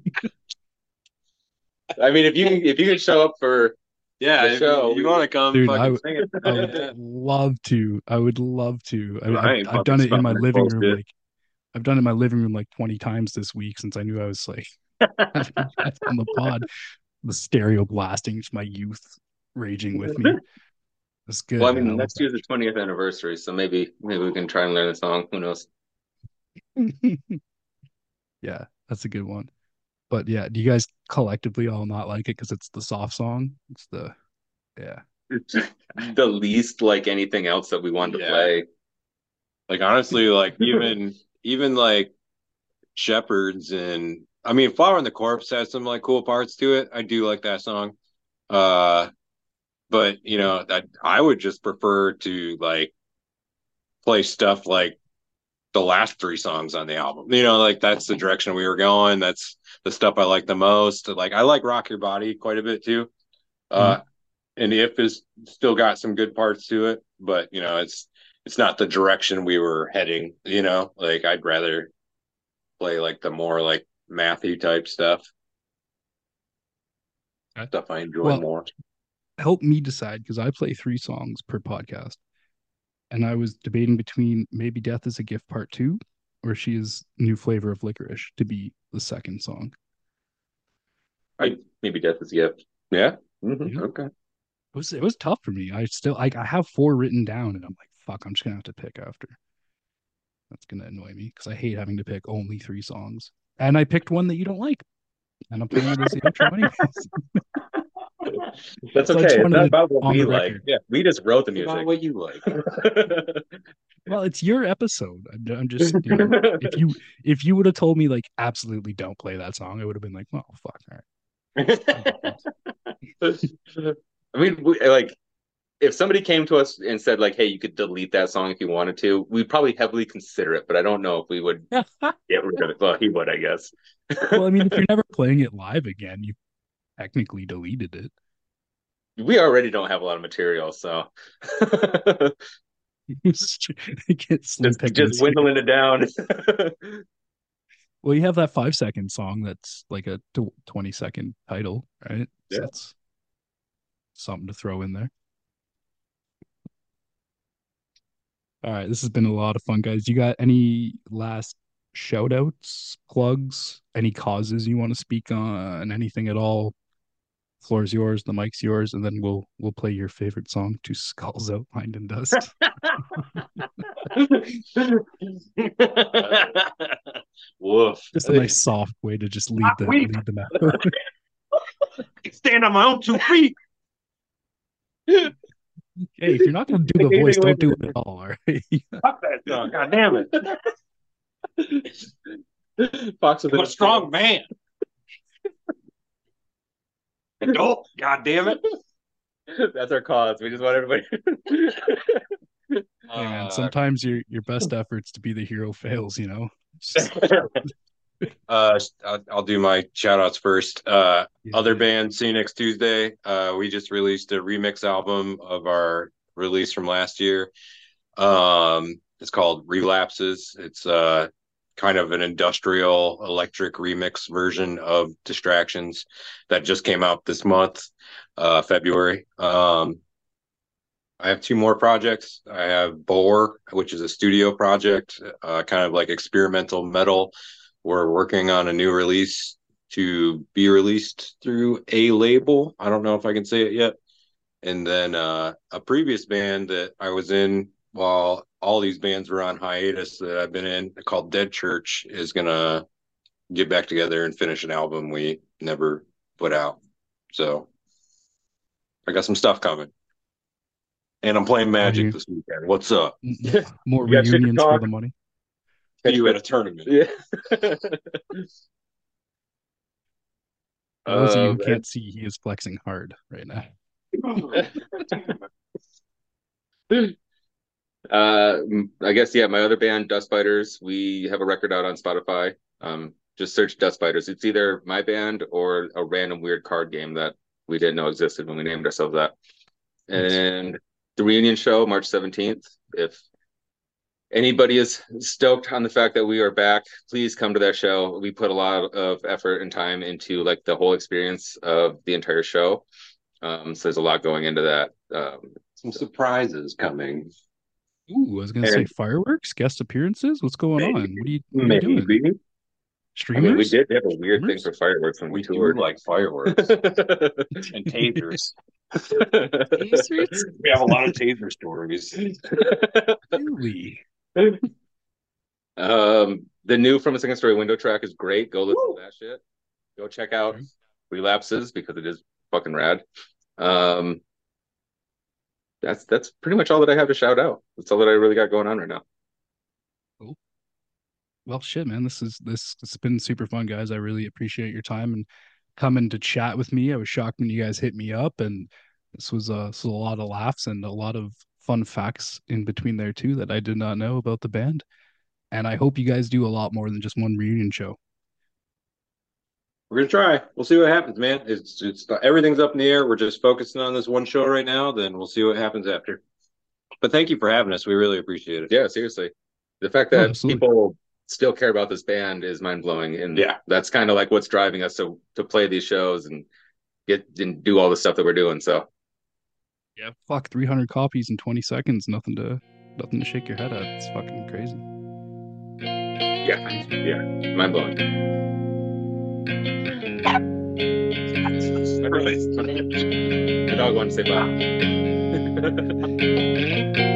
I mean, if you can, if you can show up for Yeah, The if show. you, you want to come, Dude, fucking I would- sing it. I would love to. I would love to. I, I I, ain't I've done it in my fucking living stopping room. that Like I've done it in my living room like twenty times this week since I knew I was like on the pod. The stereo blasting, just my youth raging with me. It's good. well, I man. mean, love next year's the twentieth anniversary, so maybe maybe we can try and learn the song. Who knows? that. Yeah, that's a good one. But yeah, do you guys collectively all not like it because it's the soft song? It's the yeah. It's the least like anything else that we wanted to Yeah. play. Like honestly, like even even like Shepherds and I mean Flower and the Corpse has some like cool parts to it. I do like that song. Uh but you know, that I would just prefer to like play stuff like the last three songs on the album. You know, like that's the direction we were going. That's the stuff I like the most. Like I like Rock Your Body quite a bit too. Uh and If is still got some good parts to it, but you know, it's it's not the direction we were heading, you know. Like I'd rather play like the more like mathy type stuff. Okay. Stuff I enjoy Well, more. Help me decide because I play three songs per podcast. And I was debating between maybe Death is a Gift Part Two or She is New Flavor of Licorice to be the second song. I maybe Death is a Gift. Yeah. Mhm. Yeah. Okay. It was it was tough for me. I still like I have four written down and I'm like, fuck, I'm just gonna have to pick after. That's gonna annoy me because I hate having to pick only three songs. And I picked one that you don't like. And I'm playing it as the outro anyways. That's So I okay. just It's wanted not to about what on we the like. record. Yeah, we just wrote the It's about music. what you like. Well, it's your episode. I'm, I'm just, you know, if you if you would have told me like absolutely don't play that song, I would have been like, well, fuck, all right. I mean, we, like, if somebody came to us and said, like, hey, you could delete that song if you wanted to, we'd probably heavily consider it, but I don't know if we would get rid of it. Well, he would, I guess. Well, I mean, if you're never playing it live again, you technically deleted it. We already don't have a lot of material, so Just just, just dwindling it down. Well, you have that five second song that's like a twenty second title, right? So Yeah. that's something to throw in there. All right, this has been a lot of fun, guys. You got any last shout outs, plugs, any causes you want to speak on, anything at all? Floor is yours, the mic's yours, and then we'll we'll play your favorite song, Two Skulls Outlined in Dust. Woof. Just a nice soft way to just lead the lead them out. Stand on my own two feet. Hey, if you're not gonna do the voice, don't do it at all, all right? Fuck that song. God damn it. Fox with I'm a strong man. Oh, God damn it. That's our cause. We just want everybody. Hey, man, sometimes your your best efforts to be the hero fails, you know. uh, I'll, I'll do my shout outs first. Uh, Yeah. Other band, See You Next Tuesday. Uh, we just released a remix album of our release from last year. Um, it's called Relapses. It's uh kind of an industrial electric remix version of Distractions that just came out this month, uh, February. Um, I have two more projects. I have Bore, which is a studio project, uh, kind of like experimental metal. We're working on a new release to be released through a label. I don't know if I can say it yet. And then uh, a previous band that I was in while all these bands were on hiatus that I've been in, called Dead Church, is going to get back together and finish an album we never put out. So I got some stuff coming. And I'm playing Magic this weekend. What's up? More reunions for the money. See you at a tournament. Yeah. For those of you who Um, can't see, he is flexing hard right now. uh, I guess yeah. My other band, Dust Fighters, we have a record out on Spotify. Um, just search Dust Fighters. It's either my band or a random weird card game that we didn't know existed when we named ourselves that. And the reunion show, March seventeenth. If anybody is stoked on the fact that we are back, please come to that show. We put a lot of effort and time into like the whole experience of the entire show. Um, so there's a lot going into that. Um, Some surprises coming. Ooh, I was gonna say fireworks, guest appearances. What's going Maybe. on? What are you, what are you doing? maybe. I mean, we Streamers? did have a weird Streamers? thing for fireworks when we, We do toured. like fireworks and tasers. Tasers? We have a lot of taser stories. Really? um, the new From a Second Story window track is great. Go listen to that shit. Go check out Okay. Relapses because it is fucking rad. Um, that's that's pretty much all that I have to shout out. That's all that I really got going on right now. Well, shit, man. This is this it's been super fun, guys. I really appreciate your time and coming to chat with me. I was shocked when you guys hit me up, and this was uh this was a lot of laughs and a lot of fun facts in between there too that I did not know about the band. And I hope you guys do a lot more than just one reunion show. We're gonna try. We'll see what happens, man. It's it's everything's up in the air. We're just focusing on this one show right now. Then we'll see what happens after. But thank you for having us. We really appreciate it. Yeah, seriously. The fact Oh, that absolutely. people still care about this band is mind blowing, and Yeah. that's kind of like what's driving us to to play these shows and get and do all the stuff that we're doing. So Yeah, fuck, three hundred copies in twenty seconds. Nothing to nothing to shake your head at. It's fucking crazy. yeah, yeah, mind blowing. My dog wanted to say bye.